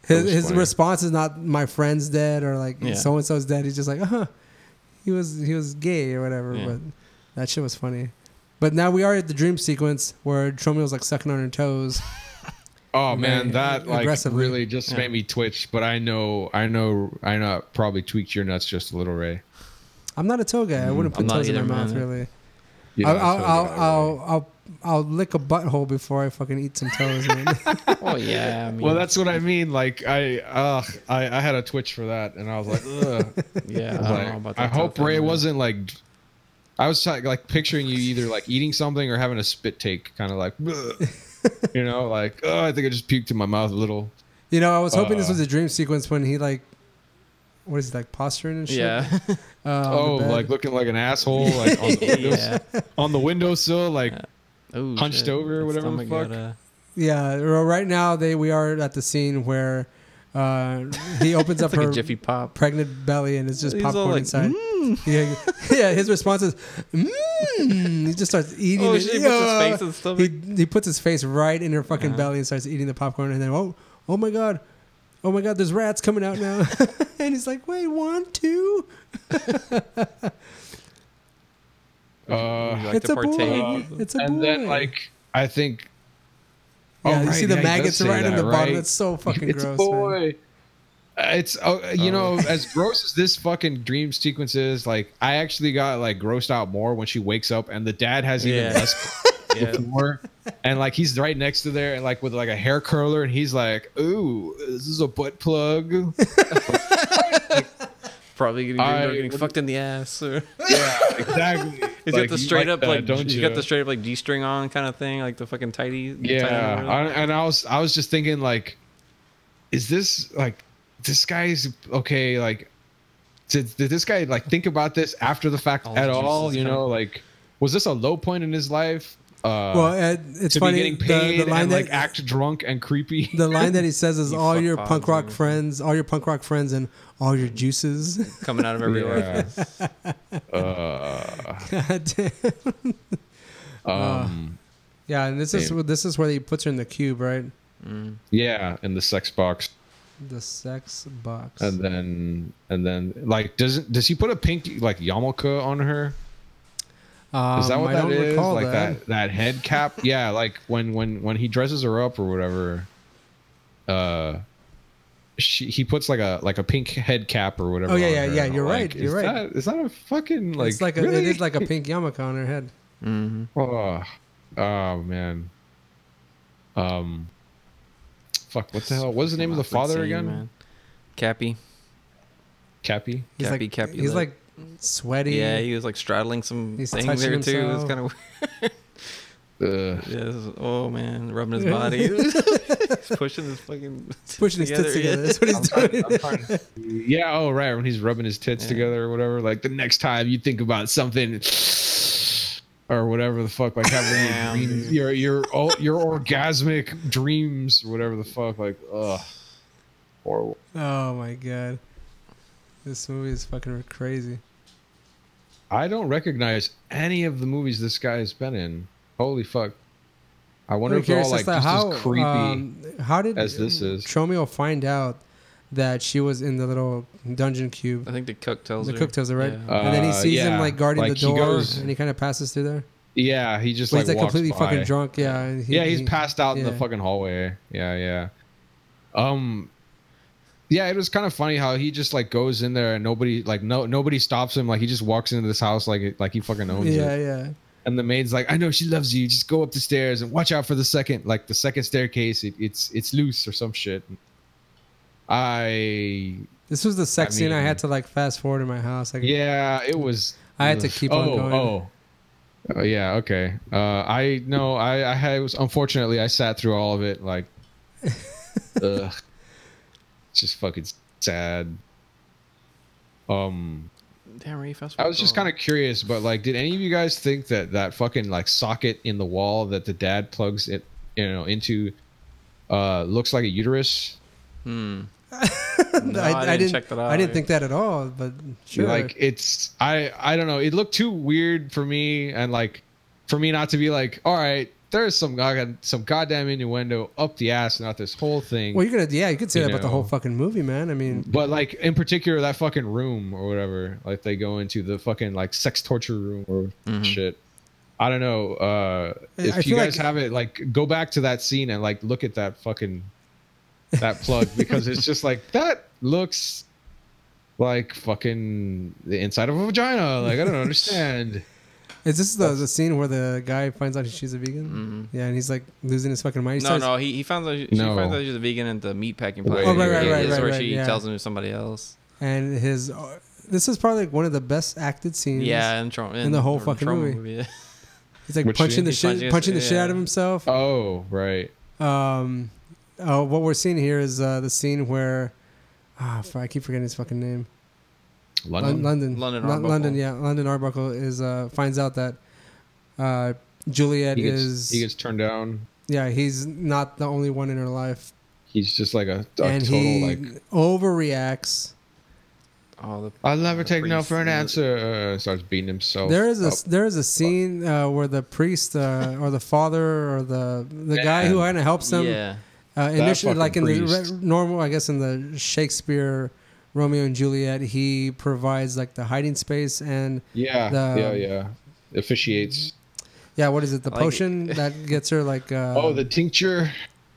his was his funny. response is not my friend's dead or like Yeah. so and so's dead. He's just like, uh-huh. He was he was gay or whatever. Yeah. But that shit was funny. But now we are at the dream sequence where Tromeo was like sucking on her toes. Oh Very man, that like aggressively. really just Yeah. made me twitch. But I know, I know, I know. Probably tweaked your nuts just a little, Ray. I'm not a toe guy. I wouldn't put I'm not toes in my either, mouth man. really. You're I'll not I'll, so I'll, good, Ray. I'll I'll I'll lick a butthole before I fucking eat some toes. Man. Oh yeah. I mean, Well, that's what I mean. Like I, uh, I, I had a twitch for that, and I was like, ugh. yeah. I, I, was don't like, know about I that hope tough Ray thing, man. wasn't like. I was like, like picturing you either like eating something or having a spit take, kind of like, ugh. You know, like oh, I think I just puked in my mouth a little. You know, I was hoping this Uh. was a dream sequence when he like, what is he like posturing and shit? Yeah. Uh, on the Oh, bed. like looking like an asshole, like on the windows, yeah. on the windowsill, like Ooh, Hunched shit. over or That whatever the stomach fuck. got, uh, Yeah, well, right now they we are at the scene where uh, he opens up it's like her a Jiffy Pop. pregnant belly and it's just He's all popcorn like, inside. "Mm." Yeah, yeah. His response is, mm. He just starts eating. Oh it. shit! He puts his Yeah. face in the stomach. He he puts his face right in her fucking Uh-huh. belly and starts eating the popcorn. And then oh oh my god, oh my god, there's rats coming out now. And he's like, wait, one, two. uh, Would you like It's to a boy. partake? It's a and boy. then like I think. Yeah, oh, you right, see the yeah, he does maggots say right in that, the bottom. right? It's so fucking It's gross. a Man. boy. Uh, It's uh, you know as gross as this fucking dream sequence is, like I actually got like grossed out more when she wakes up and the dad has even Yeah. less Yeah. before, and like he's right next to there and like with like a hair curler and he's like, "Ooh, this is a butt plug." Probably getting, I- or getting fucked in the ass. Or Yeah, exactly. he's Like, got the you straight like up that, like don't he's you? got the straight up like G string on kind of thing, like the fucking tighty. Yeah, tighty or whatever. I, and I was I was just thinking like, is this like this guy's okay? Like, did, did this guy like think about this after the fact All at the all? juices You know, coming. like, was this a low point in his life? Uh, Well, uh, it's to funny. be getting paid the, the line and that like act drunk and creepy. the line that he says is You all fuck your pogs punk rock and- friends, all your punk rock friends, and all your juices. Coming out of every Yeah. orifice. uh, God damn. um, Yeah, and this is Damn. this is where he puts her in the cube, right? Mm. yeah, in the sex box, The sex box. and then and then like doesn't does he put a pink like yarmulke on her? um, Is that what I that don't is? recall Like that. that head cap? Yeah, like when when when he dresses her up or whatever, uh she he puts like a like a pink head cap or whatever. Oh, yeah, on yeah, her. yeah, And you're I'm right, like, you're is right. That, is that a fucking like it's like a, really? it is like a pink yarmulke on her head. Mm-hmm. oh, oh man. Um fuck, what the hell? What's the name of the father again? Man. Cappy. Cappy? He's Cappy, like Cappy he's lip. like sweaty. Yeah, he was like straddling some He's thing touching there too. It was himself. kind of Uh, yeah, this is- oh man, rubbing his body. He's pushing his fucking pushing his tits together. That's what he's I'm doing. trying- I'm trying- yeah, oh right, when he's rubbing his tits Yeah. together or whatever. Like the next time you think about something or whatever the fuck, like having Damn, your dreams, dude. your your oh, your orgasmic dreams, or whatever the fuck. Like, ugh, horrible. Oh my god, this movie is fucking crazy. I don't recognize any of the movies this guy has been in. Holy fuck! I wonder I'm if they're all curious like as just to as creepy. um, how did as this is. Tromeo find out that she was in the little dungeon cube? I think the cook tells The her. cook tells her, right? Yeah. And then he Uh, sees him yeah. like guarding Like, the he door, goes- and he kind of passes through there. Yeah, he just But like he's like walks completely by. fucking drunk. Yeah. and he- Yeah, he's he- passed out in the yeah. fucking hallway. Yeah, yeah. Um, yeah, it was kind of funny how he just like goes in there and nobody like no nobody stops him. Like he just walks into this house like it, like he fucking owns Yeah, it. yeah. And the maid's like, I know she loves you. Just go up the stairs and watch out for the second like the second staircase. It, it's it's loose or some shit. I This was the sex I scene I mean- had to like fast forward in my house. Like, yeah, it was. I had to ugh. keep oh, on going. Oh, oh, yeah. Okay. Uh, I no. I I had was unfortunately I sat through all of it. Like, ugh, it's just fucking sad. Um, Damn, Ray, fast I was just kind of curious, but like, did any of you guys think that that fucking like socket in the wall that the dad plugs it, you know, into, uh, looks like a uterus? Hmm. I, No, I, I didn't didn't. check that out. I didn't think that at all. But sure. Like it's I I don't know. It looked too weird for me, and like for me not to be like, all right, there's some god some goddamn innuendo up the ass, not this whole thing. Well, you're gonna yeah, you could say You that about the know. whole fucking movie, man. I mean, But like in particular, that fucking room or whatever, like they go into the fucking like sex torture room or Mhm. shit. I don't know. Uh, I if you feel guys like- have it, like go back to that scene and like look at that fucking that plug because it's just like that looks like fucking the inside of a vagina. Like I don't understand. is this the, the scene where the guy finds out she's a vegan? Mhm. Yeah, and he's like losing his fucking mind. He No, starts- no, he, he found out she No. finds out she's a vegan at the meat packing Right, plant. Oh, right, right, Yeah, right, this is right, where right, she yeah. tells him to somebody else. And his uh, this is probably like one of the best acted scenes. Yeah, and Tro- in the whole or fucking Trauma movie. yeah. he's like Which punching scene? the He's shit, punching punching, his- the shit out of yeah. himself. Oh right. Um, uh, what we're seeing here is uh, the scene where ah, f- I keep forgetting his fucking name. London. Lon- London, London Lon- Arbuckle. London, yeah, London Arbuckle is uh finds out that uh Juliet He gets, is he gets turned down. yeah he's not the only one in her life, He's just like a, a and total he like. overreacts. Oh, the, I'll never the take no priest for an is- answer. Uh, starts beating himself. There is a up. there is a scene uh, where the priest uh, or the father or the the guy who Man. kind of helps him Yeah. uh, initially, fucking like in the priest. re- normal, I guess in the Shakespeare Romeo and Juliet, he provides like the hiding space and Yeah, the- yeah, yeah. Officiates. yeah, what is it? The I like potion it. that gets her like uh, oh, the tincture.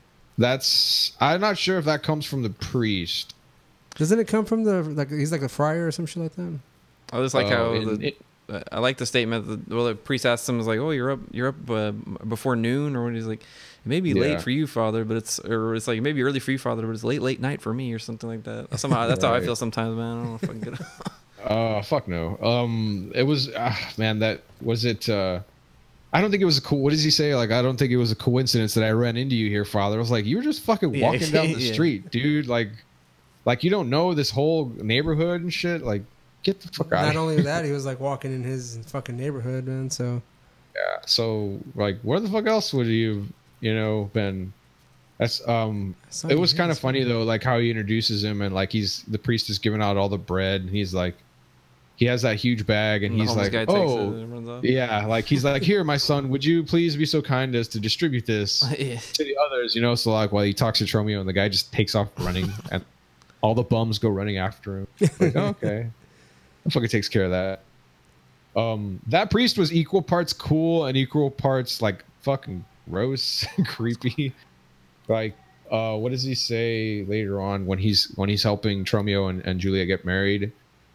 That's. I'm not sure if that comes from the priest. doesn't it come from the like he's like a friar or some shit like that? I just like Oh, how in- the, it- uh, I like the statement that well the priest asks him is like, oh, you're up you're up uh, before noon, or when he's like, it may be Yeah. late for you, Father, but it's or it's like maybe early for you, Father, but it's late late night for me, or something like that. Somehow that's how I Right. feel sometimes, man. I don't know if I can get it. Uh, fuck no. Um, it was. Uh, man, that was it. Uh, I don't think it was a cool. What does he say? Like, I don't think it was a coincidence that I ran into you here, Father. I was like, you were just fucking Yeah. walking down the Yeah. street, dude. Like, like you don't know this whole neighborhood and shit. Like, get the fuck out. Not of only that, he was like walking in his fucking neighborhood, man. So Yeah. So like, where the fuck else would you, you know, been? That's um. It's not It was his, kind of funny man. though, like how he introduces him and like he's the priest is giving out all the bread and he's like, he has that huge bag and And the he's homeless like, guy takes it oh. and runs off. Yeah, like he's like, here, my son, would you please be so kind as to distribute this Yeah. to the others? You know, so like while he talks to Tromeo and the guy just takes off running and all the bums go running after him. Like, oh, okay. That fucking takes care of that. Um, that priest was equal parts cool and equal parts like fucking gross and creepy. Like, uh, what does he say later on when he's when he's helping Tromeo and, and Julia get married?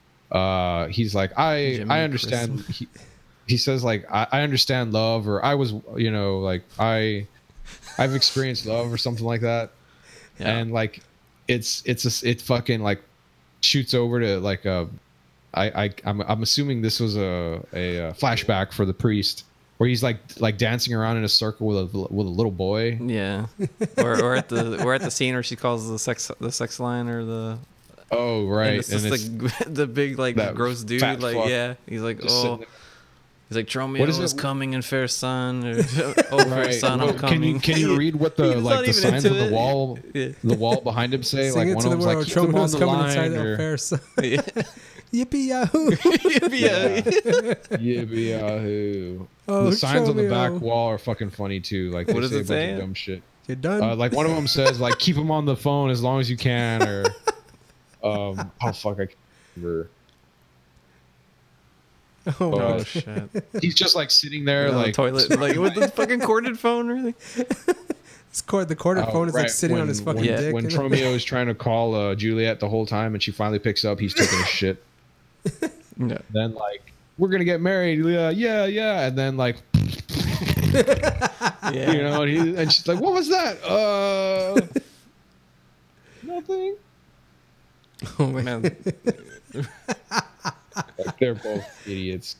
Uh, he's like, I Jimmy I understand. He, he says like, I, I understand love, or I was, you know, like I I've experienced love or something like that. Yeah. And like, it's it's a, it fucking like shoots over to like a. I, I I'm I'm assuming this was a, a uh flashback for the priest where he's like like dancing around in a circle with a with a little boy. Yeah, or, or at the or at the scene where she calls the sex the sex line or the Oh right, and it's just like the big like that gross dude fat like fuck yeah he's like just oh sitting there. he's like Tromeo What is is it? coming in fair son or oh fair Right. son Well, I'm can coming you can you read what the He's like not the even signs into on the it. wall Yeah. the wall behind him say? Sing Like it one to of the them's like world. keep them on Tromo's the coming inside line the or affair. So. yeah. Yippee yahoo! yeah. Yippee yahoo. Oh, The signs on the Tromeo. back wall are fucking funny too. Like they What does say a it bunch say? of dumb shit. You're done. Uh, like one of them says like keep him on the phone as long as you can or um oh fuck I can't remember. oh, oh, my Oh God. shit! He's just like sitting there On the like toilet, like with the fucking corded phone, really. This cord, the corded Oh, phone is like right, sitting on when- his fucking when, Yeah. dick. When you know? Tromeo is trying to call uh, Juliet the whole time and she finally picks up, he's taking a shit. Yeah. Then like we're gonna get married, yeah, yeah, yeah, and then like Yeah. you know, and, he, and she's like, "What was that?" Uh, nothing. Oh my Man, Like, they're both idiots.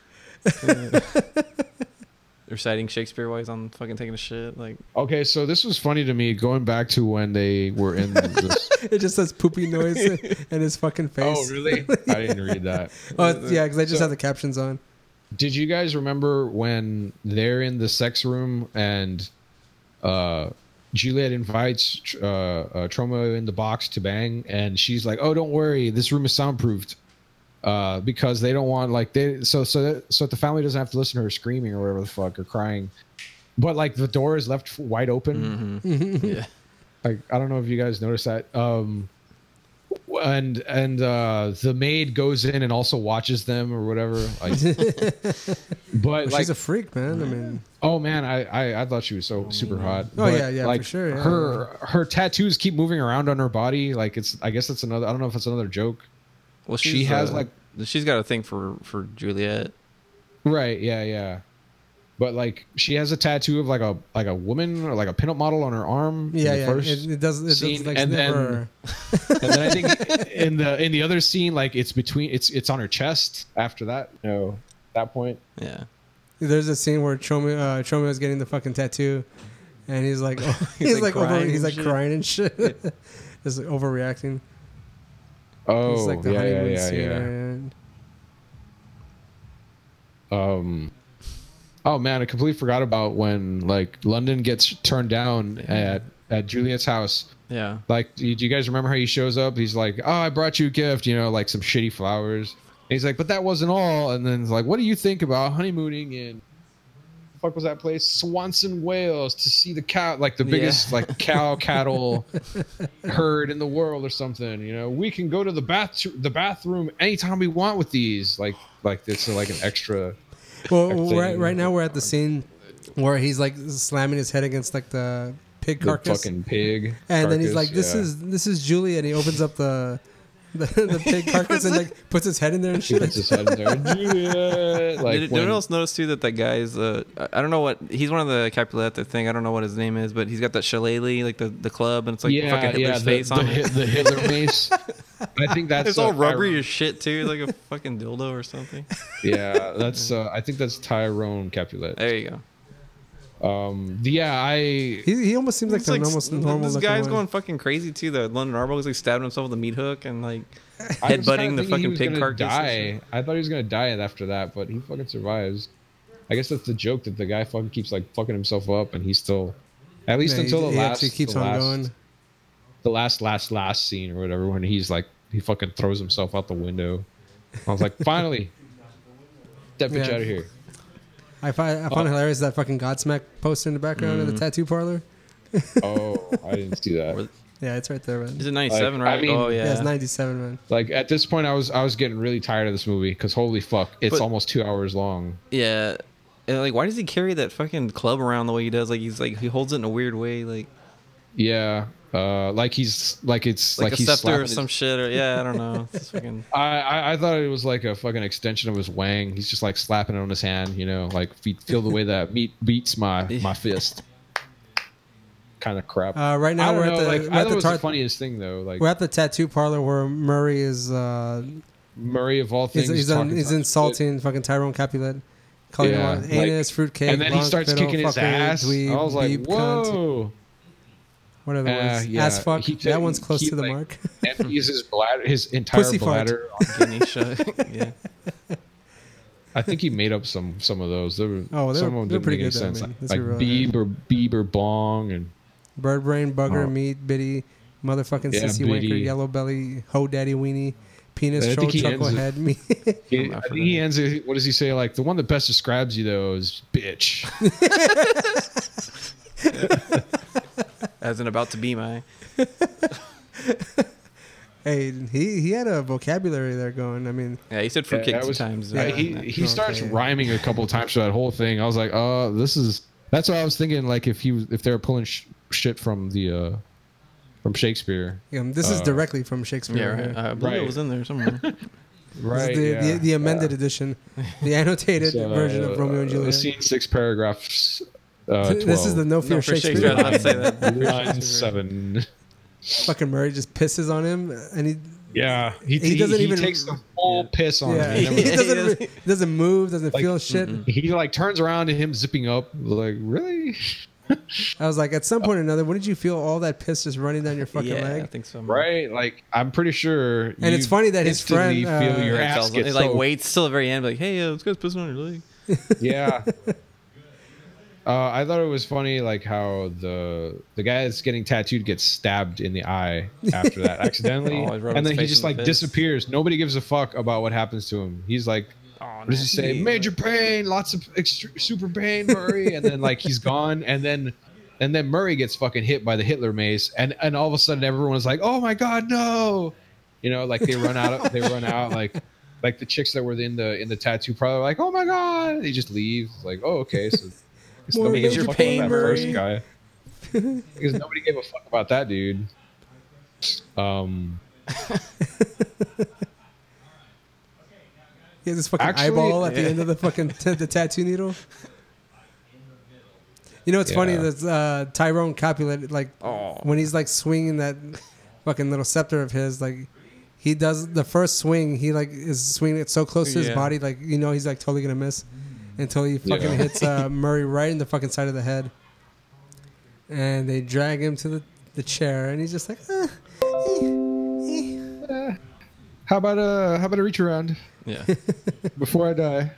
reciting Shakespeare while he's on fucking taking a shit. Like, Okay, so this was funny to me going back to when they were in this. It just says poopy noise in his fucking face. Oh, really? I didn't read that. Oh, it's- yeah, because I just So- have the captions on. Did you guys remember when they're in the sex room and uh, Juliet invites uh, uh, Troma in the box to bang, and she's like, "Oh, don't worry, this room is soundproofed uh, because they don't want like they so so that, so that the family doesn't have to listen to her screaming or whatever the fuck or crying." but like the door is left wide open. Mm-hmm. Yeah. Like I don't know if you guys noticed that. Um, and and uh, the maid goes in and also watches them or whatever. Like, but Well, like, she's a freak, man. I mean, oh man, I, I I thought she was so super hot. Oh, But, yeah, yeah, for like sure, yeah. her her tattoos keep moving around on her body. Like it's I guess that's another. I don't know if it's another joke. Well, She she's, has, uh, like- she's got a thing for for Juliet. Right. Yeah. Yeah. But like she has a tattoo of like a like a woman or like a pinup model on her arm. in yeah, the yeah. first It, it does. It does scene, like and never. then and then I think in the in the other scene, like it's between it's it's on her chest. After that, no, at that point. Yeah. There's a scene where Tromeo, uh, Tromeo is getting the fucking tattoo, and he's like, oh, he's, like like, over, crying he's and like shit. crying and shit, just like overreacting. Oh, It's like the yeah, yeah, honeymoon yeah, scene. yeah. and- Um, oh man, I completely forgot about when like London gets turned down at at Juliet's house. Yeah. Like, do you guys remember how he shows up? He's like, "Oh, I brought you a gift," you know, like some shitty flowers. And he's like, "But that wasn't all." And then he's like, "What do you think about honeymooning in?" The fuck was that place? Swanson, Wales, to see the cow, like the biggest Yeah. like cow cattle herd in the world or something. You know, we can go to the bath the bathroom anytime we want with these. Like, like it's like an extra. Well, Everything. right, right now we're at the scene where he's like slamming his head against like the pig The carcass, fucking pig. and then he's carcass, like, "This yeah. is this is Julie," and he opens up the the, the pig carcass and like puts his head in there and He shit. puts his head in there. Juliet. Like Did, did when- anyone else notice too that that guy's uh I I don't know what he's one of the Capulet, I think. I don't know what his name is, but he's got that shillelagh, like the, the club, and it's like yeah, fucking Hitler's yeah, the, face the, on Hit- it. the Hitler mace. I think that's It's all uh, rubbery Tyr- as shit too, like a fucking dildo or something. Yeah, that's. Uh, I think that's Tyrone Capulet. There you go. Um, yeah, I. He, he almost seems like It's an like almost s- normal. this looking guy's one. going fucking crazy too. The London Arbor was like stabbing himself with a meat hook and like I was headbutting kinda the thinking he fucking was pig gonna carcass. and Die. shit. I thought he was gonna die after that, but he fucking survives. I guess that's the joke that the guy fucking keeps like fucking himself up, and he's still, at least Yeah, until he, the he last, actually keeps the on last, going. the last, last, last scene or whatever, when he's like, he fucking throws himself out the window. I was like, finally, that bitch Yeah. out of here. I find I found Oh. it hilarious that fucking Godsmack poster in the background of the tattoo parlor. Oh, I didn't see that. Or- Yeah, it's right there, man. Is it ninety-seven, Like, I right? mean- oh Yeah, yeah. it's ninety-seven, man. Like at this point, I was I was getting really tired of this movie because holy fuck, it's But- almost two hours long. Yeah. And like, why does he carry that fucking club around the way he does? Like, he's like, he holds it in a weird way, like Yeah, uh, like he's like it's like, like, a he's scepter slapping or his- some shit. Or yeah, I don't know. It's just fucking. I, I I thought it was like a fucking extension of his wang. He's just like slapping it on his hand, you know, like fe- feel the way that meat beats my my fist. Kind of crap. Uh, right I now don't we're know, at the like, we're I at thought the it was tar- the funniest thing though. Like we're at the tattoo parlor where Murray is uh Murray of all things, he's, he's, un, talking he's tons of insulting fucking Tyrone Capulet, calling Yeah, him like- out, anus, fruitcake, shit. And then he bronc, starts fiddle, kicking his fucker, ass. dweeb, I was like, beep, cunt, whoa. whatever it Uh, was. yeah, Ass fuck. he that said- one's close he, to the like, mark. Empties his bladder, his entire Pussy fart. bladder. Guinea shut. Yeah. I think he made up some some of those. There were, Oh, they some were- of them they're didn't pretty make good though, any sense. man. Let's Like, be like real, Bieber, Bieber bong, and Bird brain, bugger, Oh. meat, bitty, motherfucking Yeah, sissy wanker, bitty. yellow belly, ho daddy weenie, penis, I troll, think he ends it- chucklehead, me. he, I'm I not think for he that. ends it. What does he say? Like the one that best describes you though is bitch. As in about to be my. Hey, he he had a vocabulary there going. I mean, Yeah, he said Yeah, fruitcake that two was- times. Yeah, uh, he yeah. he Okay. starts rhyming a couple of times for that whole thing. I was like, oh, this is. That's what I was thinking. Like if he was, if they were pulling sh- shit from the uh from Shakespeare. um, this is Uh, directly from Shakespeare. Yeah, right right. here. I believe Right. it was in there somewhere. This Right. is the, yeah. the, the amended edition, the annotated So, version of Romeo and uh, Juliet. Scene six paragraphs. Uh, This is the no fear No, for Shakespeare. Shakespeare, I'd say that. line seven. Fucking Murray just pisses on him, and he Yeah, he, He he, doesn't he even- takes the full piss on yeah, him. he Yeah, doesn't he re- doesn't- doesn't move, doesn't Like, feel shit. He like turns around to him zipping up. Like really? I was like, at some point or another, wouldn't you feel all that piss just running down your fucking yeah, I leg? think so. Right? Like I'm pretty sure. And it's you funny that his instantly friend, feel uh, your He ass tells him- get he like soaked. waits till the very end, like, hey, uh, this guy's pissing on your leg. Yeah. Uh, I thought it was funny, like how the the guy that's getting tattooed gets stabbed in the eye after that accidentally, Oh, I wrote and his then he face just in the like fist. disappears. Nobody gives a fuck about what happens to him. He's like Oh, what does he say? Yeah. Major pain, lots of extra, super pain, Murray. And then like he's gone, and then and then Murray gets fucking hit by the Hitler mace, and and all of a sudden everyone's like, oh my god, no, you know, like they run out, of, they run out, like like the chicks that were in the in the tattoo parlor, like, oh my god, they just leave. It's like, oh okay, so it's More nobody gives major a fuck about pain, that first Murray. guy because nobody gave a fuck about that dude. Um. He has this fucking Actually, eyeball at the yeah. end of the fucking t- the tattoo needle. You know what's funny? Yeah. That's uh, Tyrone Capulet, like Oh. when he's like swinging that fucking little scepter of his, like he does the first swing, he like is swinging it so close to his Yeah. body, like you know he's like totally gonna miss until he fucking Yeah. hits uh, Murray right in the fucking side of the head, and they drag him to the, the chair, and he's just like, ah, eh, eh. How about a how about a reach around Yeah. before I die?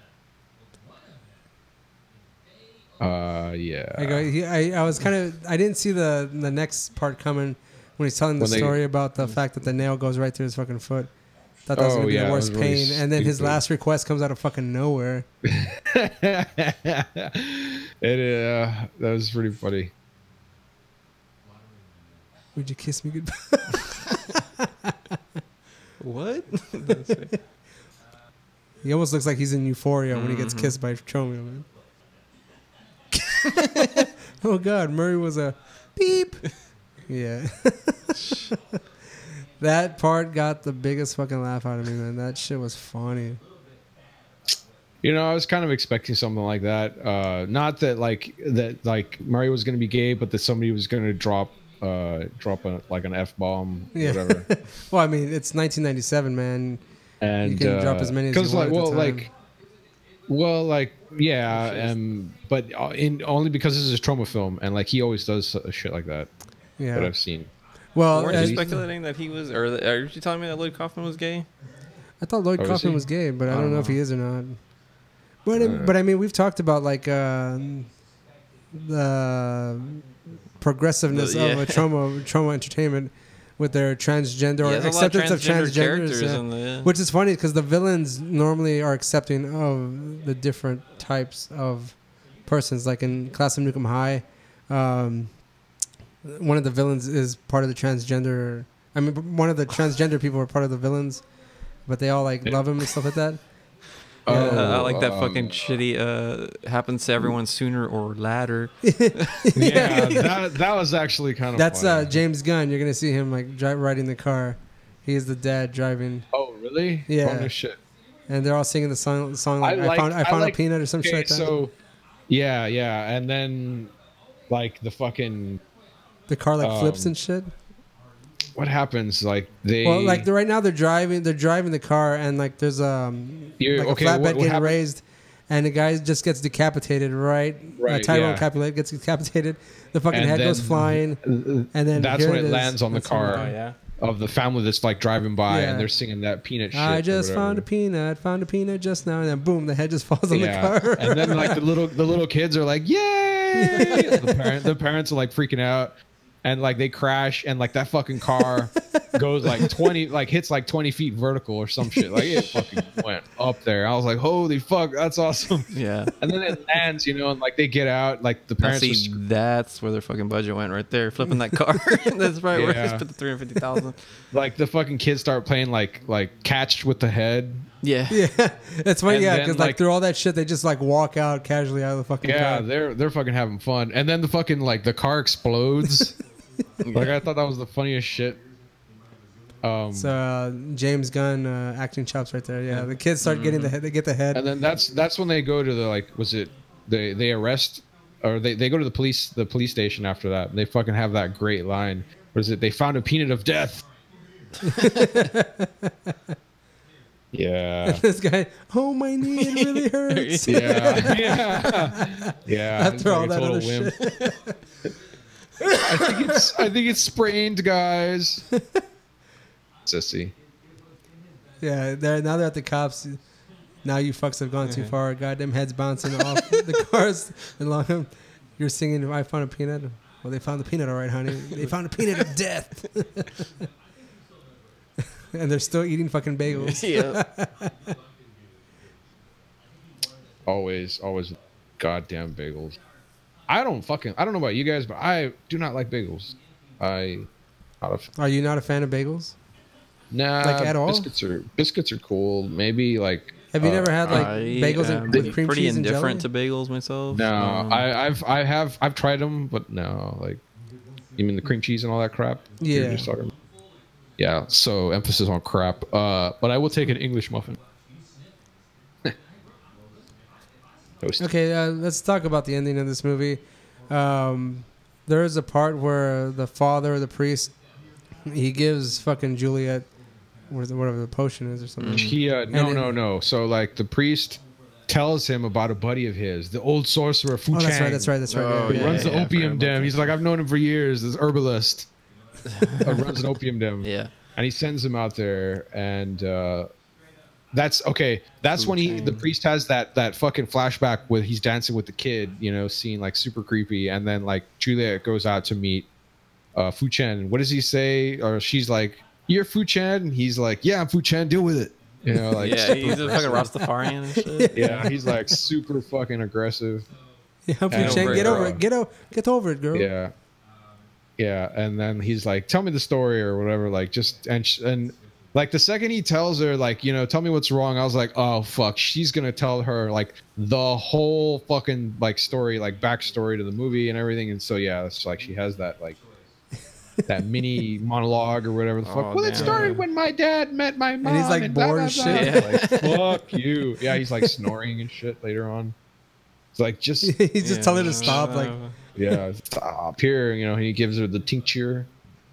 Uh, yeah. I go. He, I, I was kind of. I didn't see the the next part coming when he's telling the When they- story about the fact that the nail goes right through his fucking foot. Thought that was Oh, gonna be yeah, the it worst was really pain, and then his stupid. last request comes out of fucking nowhere. it uh, that was pretty funny. Would you kiss me goodbye? What? He almost looks like he's in Euphoria when he gets Mm-hmm. kissed by Tromeo, man. Oh God, Murray was a beep. Yeah. That part got the biggest fucking laugh out of me, man. That shit was funny. You know, I was kind of expecting something like that. Uh, not that like that like Murray was going to be gay, but that somebody was going to drop uh, drop a, like an f bomb, Yeah. whatever. Well, I mean, it's nineteen ninety-seven, man. And You can uh, drop as many as because you like want at well the time. like well like yeah um but uh, in only because this is a trauma film and like he always does uh, shit like that that Yeah. I've seen. Well, Weren't uh, you speculating that he was, or the, are you telling me that Lloyd Kaufman was gay? I thought Lloyd Oh, is Kaufman he? was gay, but I I don't don't know if know. he is or not. But Uh, but I mean, we've talked about like uh, the progressiveness The- of yeah. a trauma trauma entertainment with their transgender Yeah, or there's a lot of acceptance of transgender transgenders, characters yeah. in the- yeah. Which is funny because the villains normally are accepting of the different types of persons. Like in Class of Nukem High, um, one of the villains is part of the transgender. I mean, one of the transgender people are part of the villains, but they all like love him and stuff like that. Oh, Uh, I like that um, fucking shitty. Uh, happens to everyone sooner or later. yeah, that that was actually kind of That's funny. uh, James Gunn. You're gonna see him like dri- riding the car. He is the dad driving, Oh really? Yeah. Oh, no shit. and they're all singing the song. Song like I, like- found I I found like- a peanut or some shit Okay, like that. so yeah, yeah, and then like the fucking The car like flips um, and shit. what happens? Like they Well, like the, right now they're driving. They're driving the car, and like there's um You- like okay, a flatbed what- what getting happened- raised, and the guy just gets decapitated. Right, Right, Uh, Tyrone yeah. Capulet gets decapitated. The fucking And head goes then- flying, and then that's here when it is. lands on the That's when car. it- Oh yeah. of the family that's like driving by Yeah. and they're singing that peanut shit. I or just found a whatever. peanut. Found a peanut just now, and then boom, the head just falls on Yeah, the car. and then like the little the little kids are like, yay! the, parent, the parents are like freaking out, and like they crash, and like that fucking car goes like twenty, like hits like twenty feet vertical or some shit. Like it fucking went up there. I was like, holy fuck, that's awesome. Yeah. And then it lands, you know, and like they get out, like the Now, parents. see, are sc- that's where their fucking budget went right there, flipping that car. That's probably where they Yeah. spent the three hundred fifty thousand. like the fucking kids start playing like like catch with the head. Yeah. Yeah, it's funny, And yeah, then, because like, like- through all that shit, they just like walk out casually out of the fucking Yeah, car. they're they're fucking having fun. And then the fucking like the car explodes. Like I thought that was the funniest shit. Um, So uh, James Gunn uh, acting chops right there. Yeah, the kids start getting the head. They get the head. and then that's that's when they go to the like was it they they arrest or they, they go to the police the police station after that. And they fucking have that great line. What is it? They found a peanut of death. Yeah. This guy, oh my knee, it really hurts. Yeah. Yeah. Yeah. After It's all like a that total other wimp. shit. I think it's I think it's sprained, guys. Sissy. Yeah, they're now they're at the cops. Now you fucks have gone too far. Goddamn heads bouncing off the cars along them. You're singing, I found a peanut. Well, they found the peanut, all right, honey. They found a peanut of death. And they're still eating fucking bagels. Yeah. always, always, goddamn bagels. I don't fucking. I don't know about you guys, but I do not like bagels. I not a f- Are you not a fan of bagels? nah. Like, at all? Biscuits are biscuits are cool. Maybe like. Have you uh, never had like I bagels am and, with cream pretty cheese and jelly? indifferent to bagels myself. No, Um, I, I've I have I've tried them, but no, like you mean the cream cheese and all that crap? You're Yeah. just talking about- Yeah. So emphasis on crap. Uh, but I will take an English muffin. Toast. Okay, uh, let's talk about the ending of this movie. Um, there is a part where the father, the priest, he gives fucking Juliet what is it, whatever the potion is or something. He uh, no And then- no no. So like the priest tells him about a buddy of his, the old sorcerer Fu Oh, Chang. that's right. That's right. That's right. Oh, yeah, He yeah, runs yeah. the yeah, I opium forgot about den. that. He's like, I've known him for years. This herbalist uh, runs an opium den. yeah. And he sends him out there, and uh, that's okay. That's when he, the priest, has that that fucking flashback with he's dancing with the kid, you know, scene like super creepy, and then like Juliet goes out to meet uh, Fu Chen. What does he say? Or she's like, "You're Fu Chen." And he's like, "Yeah, I'm Fu Chen. Deal with it." You know, like Yeah, he's a fucking Rastafarian and shit. yeah, he's like super fucking aggressive. Yeah, Fu And Chang, over get it, over uh, it. Get o- get over it, girl. Yeah. Yeah, and then he's like, "Tell me the story or whatever." Like, just and sh- and like the second he tells her, like, you know, tell me what's wrong. I was like, "Oh fuck, she's gonna tell her like the whole fucking like story, like backstory to the movie and everything." And so yeah, it's like she has that like that mini monologue or whatever the fuck. Oh, Well, it damn. started when my dad met my mom, he's, like, blah, bored blah, as blah. shit. Like, fuck you. Yeah, he's like snoring and shit later on. It's like just He's just Yeah. telling her to stop. Like, yeah, stop here. You know, he gives her the tincture.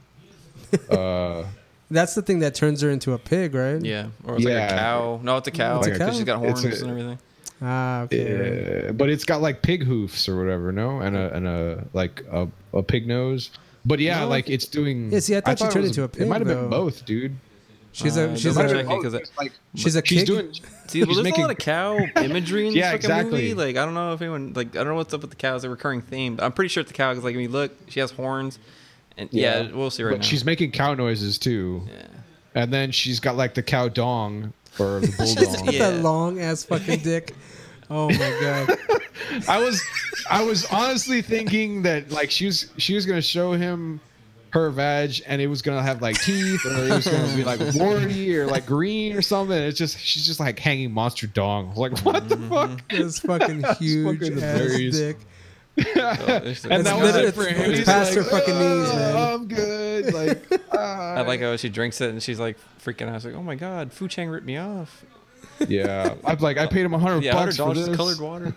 Uh, that's the thing that turns her into a pig, right? Yeah, or it's like Yeah. a cow. No, it's a cow. It's a Because cow? she's got It's horns a- and everything. Ah, okay. yeah, but it's got like pig hoofs or whatever, no, and a and a like a, a pig nose. But yeah, No, like it's doing. Yeah, see, I thought she it turned was into a pig, It might have though. been both, dude. She's Uh, a she's double a check it, 'cause it- like she's a she's kid. doing. See, well, He's there's making- a lot of cow imagery in this Yeah, fucking exactly. movie. Like, I don't know if anyone like I don't know what's up with the cow. It's a recurring theme. But I'm pretty sure it's the cow because like when you look, she has horns, and yeah, Yeah. we'll see right But now. she's making cow noises too, yeah. and then she's got like the cow dong or the bull She's dong. got Yeah. that long ass fucking dick. Oh my god. I was, I was honestly thinking that like she was, she was gonna show him her vag, and it was gonna have like teeth, or it was gonna be like warty or like green or something. It's just she's just like hanging monster dong. I was like, what the fuck? This fucking huge fucking ass hilarious. dick. Oh, it's- And It's that was literally- it for him. it's He's past like, her fucking knees, "Oh, man." I'm good. Like, I like how she drinks it and she's like freaking out. She's like, "Oh my god, Fu Chang ripped me off." yeah. I'm like, I paid him a hundred Yeah, bucks hundred for dollars this. colored water.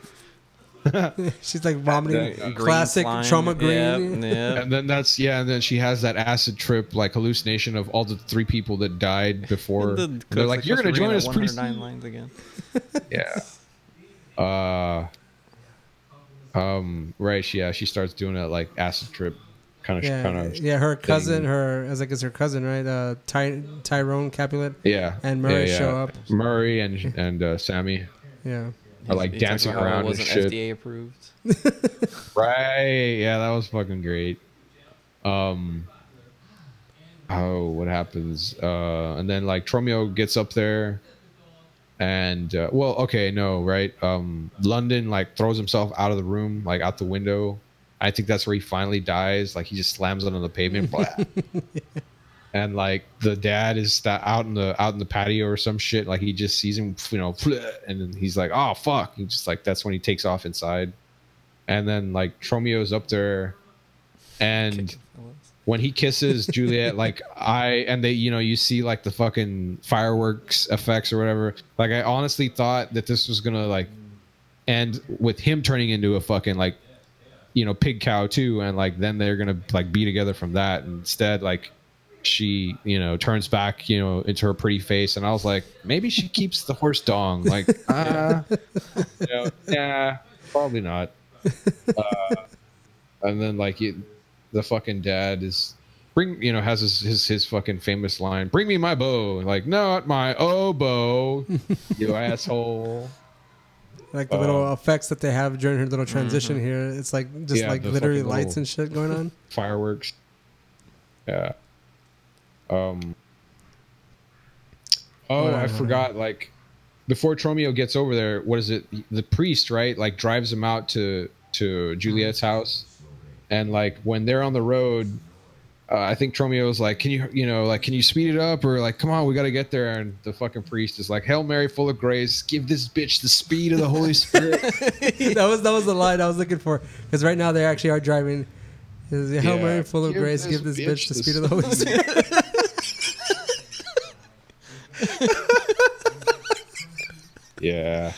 She's like vomiting Green classic slime. trauma green. Yep, yep. And then that's yeah, and then she has that acid trip like hallucination of all the three people that died before. The And they're like, cook's "You're gonna supposed to join read us at pretty one hundred nine soon." lines again. Yeah. Uh. Um. Right. Yeah. She starts doing that like acid trip, kind of, Yeah, kind of. yeah. Her cousin, thing. her as like it's her cousin, right? Uh, Ty- Tyrone Capulet. Yeah. And Murray yeah, yeah. show up. Murray and and uh, Sammy Yeah. are like He talks dancing about how it around and wasn't shit. F D A approved. Right. Yeah, that was fucking great. Um. Oh, what happens? Uh, and then like Tromeo gets up there, and uh, well, okay, no, right? Um, London like throws himself out of the room, like out the window. I think that's where he finally dies. Like he just slams it on the pavement, blah. And like the dad is sta- out in the out in the patio or some shit. Like he just sees him, you know, and then he's like, "Oh fuck!" He just like that's when he takes off inside. And then like Tromeo's up there, and when he kisses Juliet, like I and they, you know, you see like the fucking fireworks effects or whatever. Like I honestly thought that this was gonna like end with him turning into a fucking like, you know, pig cow too, and like then they're gonna like be together from that. Instead, like she, you know, turns back, you know, into her pretty face, and I was like, maybe she keeps the horse dong. Like, ah, you know, nah, probably not. Uh, and then like it, the fucking dad is bring, you know, has his, his his fucking famous line, "Bring me my bow." Like, not my oboe, you asshole. Like the little Um, effects that they have during her little transition here. It's like just Yeah, like the glittery fucking lights little- and shit going on. Fireworks. Yeah. Um. Oh, I Whatever. forgot. Like, before Tromeo gets over there, what is it? The priest, right? Like drives him out to to Juliet's house, and like when they're on the road, uh, I think Tromeo's like, "Can you, you know, like, can you speed it up?" Or like, "Come on, we got to get there." And the fucking priest is like, "Hail Mary, full of grace, give this bitch the speed of the Holy Spirit." that was that was the line I was looking for, because right now they actually are driving. Hail Yeah. Mary, full of Give grace, this give this bitch bitch the the speed of the Holy Spirit. Yeah.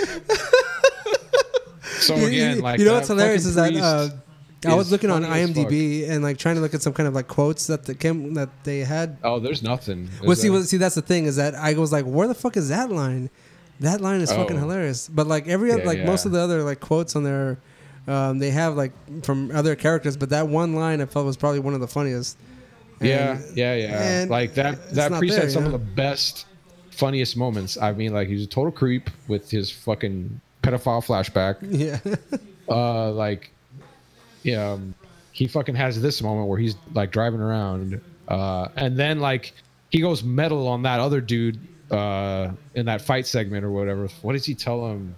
So You- again, you, like you know that what's hilarious is that fucking uh, I priest was is looking on funny as IMDb and like trying to look at some kind of like quotes that the came that they had. Oh, there's nothing. Well, Is see, there? well, see, that's the thing is that I was like, where the fuck is that line? That line is fucking Oh. hilarious. But like every other, Yeah, like most yeah. of the other like quotes on there, um, they have like from other characters. But that one line I felt was probably one of the funniest. Yeah, And- yeah, yeah. and Like that. it's That not priest there, had some you of know? the best, funniest moments. I mean, like he's a total creep with his fucking pedophile flashback. Yeah, Uh, like, yeah, um, he fucking has this moment where he's like driving around, uh, and then like he goes metal on that other dude uh, in that fight segment or whatever. What does he tell him?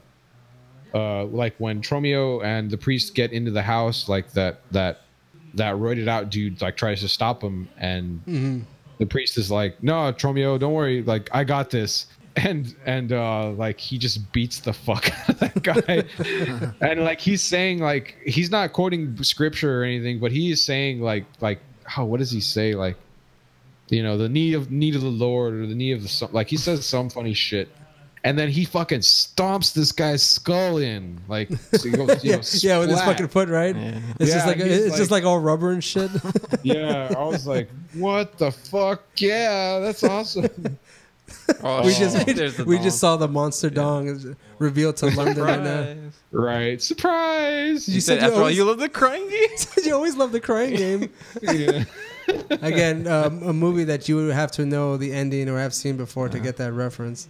Uh, like when Tromeo and the priest get into the house, like that that that roided out dude like tries to stop him, and Mm-hmm. the priest is like, "No, Tromeo, don't worry, like I got this." And and uh like he just beats the fuck out of that guy. And like he's saying, like he's not quoting scripture or anything, but he is saying like like how what does he say, like, you know, the need of need of the Lord, or the need of the son, like he says some funny shit. And then he fucking stomps this guy's skull in, like, so he goes, you know, yeah, with his splat. fucking foot, right? Yeah. It's Yeah, just like he's it's like- just like all rubber and shit. Yeah, I was like, what the fuck? Yeah, that's awesome. Oh, we shit, just there's the we dong. just saw the monster dong is revealed to London right now. Surprise. Right, surprise. You You said said you after all, always- you love the crying game. You always love the crying game. Yeah. Again, um, a movie that you would have to know the ending or have seen before to get that reference.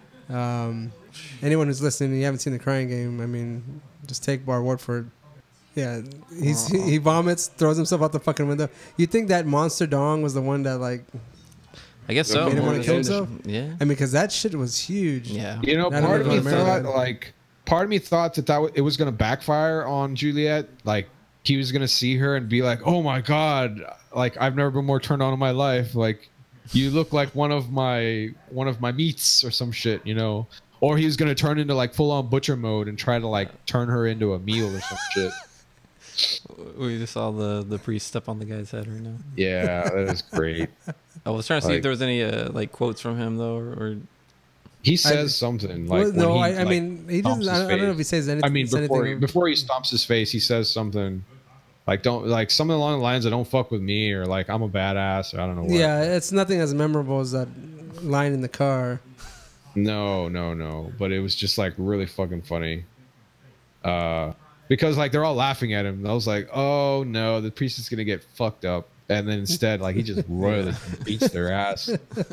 Um, anyone who's listening and you haven't seen the crying game, I mean, just take our word for it. Yeah, he's he, he vomits, throws himself out the fucking window. You think that monster dong was the one that like? I guess so. Made him wanna More kill than- himself? Yeah. I mean, because that shit was huge. Yeah. You know, I don't part of know me if I'm married. thought like, part of me thought that that w- it was gonna backfire on Juliet. Like he was gonna see her and be like, "Oh my god, like I've never been more turned on in my life. Like you look like one of my one of my meats or some shit," you know. Or he was gonna turn into like full on butcher mode and try to like turn her into a meal or some shit. We just saw the the priest step on the guy's head right now. Yeah, that is great. I was trying to see Like- if there was any uh, like quotes from him though, or, or He says something like, Well, no, when I, he, I like, mean, he stomps doesn't. his I, I don't know face. if he says anything. I mean, says before he, anything. before he stomps his face, he says something like, "Don't like something along the lines of don't fuck with me," or like I'm a badass, or I don't know what. Yeah, it's nothing as memorable as that line in the car. No, no, no. But it was just like really fucking funny. Uh, because like they're all laughing at him. And I was like, oh no, the priest is gonna get fucked up. And then instead, like he just royally beats their ass.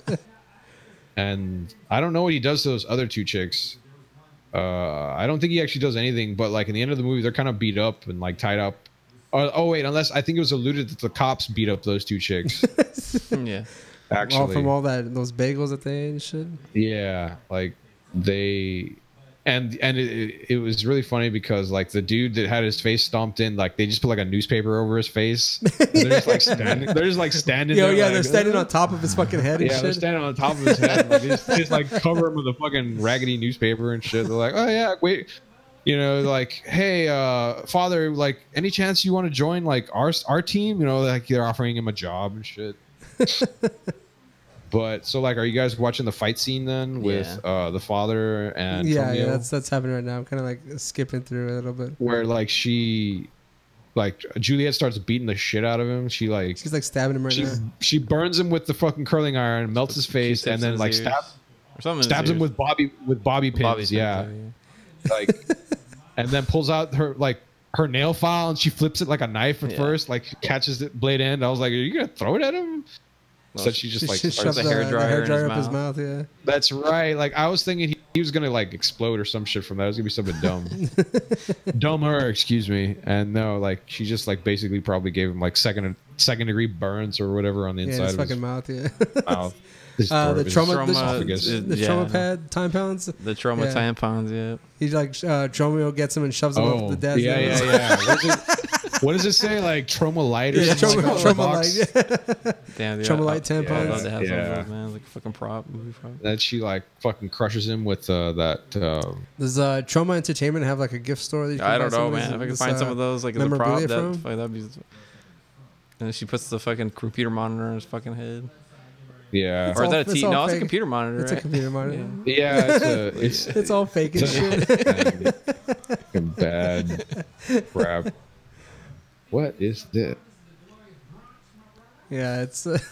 And I don't know what he does to those other two chicks. Uh, I don't think he actually does anything. But like in the end of the movie, they're kind of beat up and like tied up. Oh, oh wait, unless I think it was alluded that the cops beat up those two chicks. yeah. Actually, All from all that those bagels that they ate and shit. yeah, like they and and it, it, it was really funny because like the dude that had his face stomped in, like they just put like a newspaper over his face. And they're just like standing. They're just like standing. Yo, there, yeah, like, they're standing "Uh?" on top of his fucking head and Yeah, they're shit. standing on top of his head. Like, they, just, they just like cover him with a fucking raggedy newspaper and shit. They're like, oh yeah, wait, you know, like, hey, uh, father, like, any chance you want to join like our our team? You know, like they're offering him a job and shit. But so like, are you guys watching the fight scene then with Yeah. uh, the father and yeah, yeah, Tromeo? that's that's happening right now. I'm kind of like skipping through it a little bit. Where like she, like Juliet starts beating the shit out of him. She like She's like stabbing him right she now. she burns him with the fucking curling iron, melts his face, Q-tips and in then his like ears. stabs Or something in his stabs him ears. with bobby with bobby pins. Bobby pins, yeah, like, and then pulls out her like her nail file and she flips it like a knife at Yeah. first, like catches the blade end. I was like, are you gonna throw it at him? said she just like she starts shoved the the, hair the dryer hair in dryer his up his mouth. mouth. Yeah. That's right. Like I was thinking he, he was gonna like explode or some shit from that. It was gonna be something dumb. Dumb her, excuse me. And no, like she just like basically probably gave him like second second degree burns or whatever on the Yeah, inside his of fucking his mouth. Yeah. mouth. His Uh, throat, the his trauma, trauma- the, esophagus. it- the yeah. trauma pad, time pounds. The trauma Yeah. tampons, yeah. He like uh, Tromeo gets him and shoves him Oh, up the dad's yeah, nose. yeah, yeah. What, is it, what does it say? Like trauma light or Yeah, something trauma, like that? trauma Box? light. Yeah. Damn, dude. Trauma I- light I- tampons. I'd love to have some Yeah. of those, man. It's like a fucking prop, movie prop. Then she like fucking crushes him with uh, that. Um, Does uh, Trauma Entertainment have like a gift store? That you can I buy don't some know, of these- man. If I could this, find some uh, of those, like as a prop, memorabilia that, from? fuck, that'd be. And then she puts the fucking computer monitor on his fucking head. yeah, Or is all- that a it's T? all No, it's a fake. computer monitor. It's a right? computer monitor. Yeah. yeah. It's a, it's It's all fake and shit. fucking bad crap. What is this? Yeah, it's. Uh,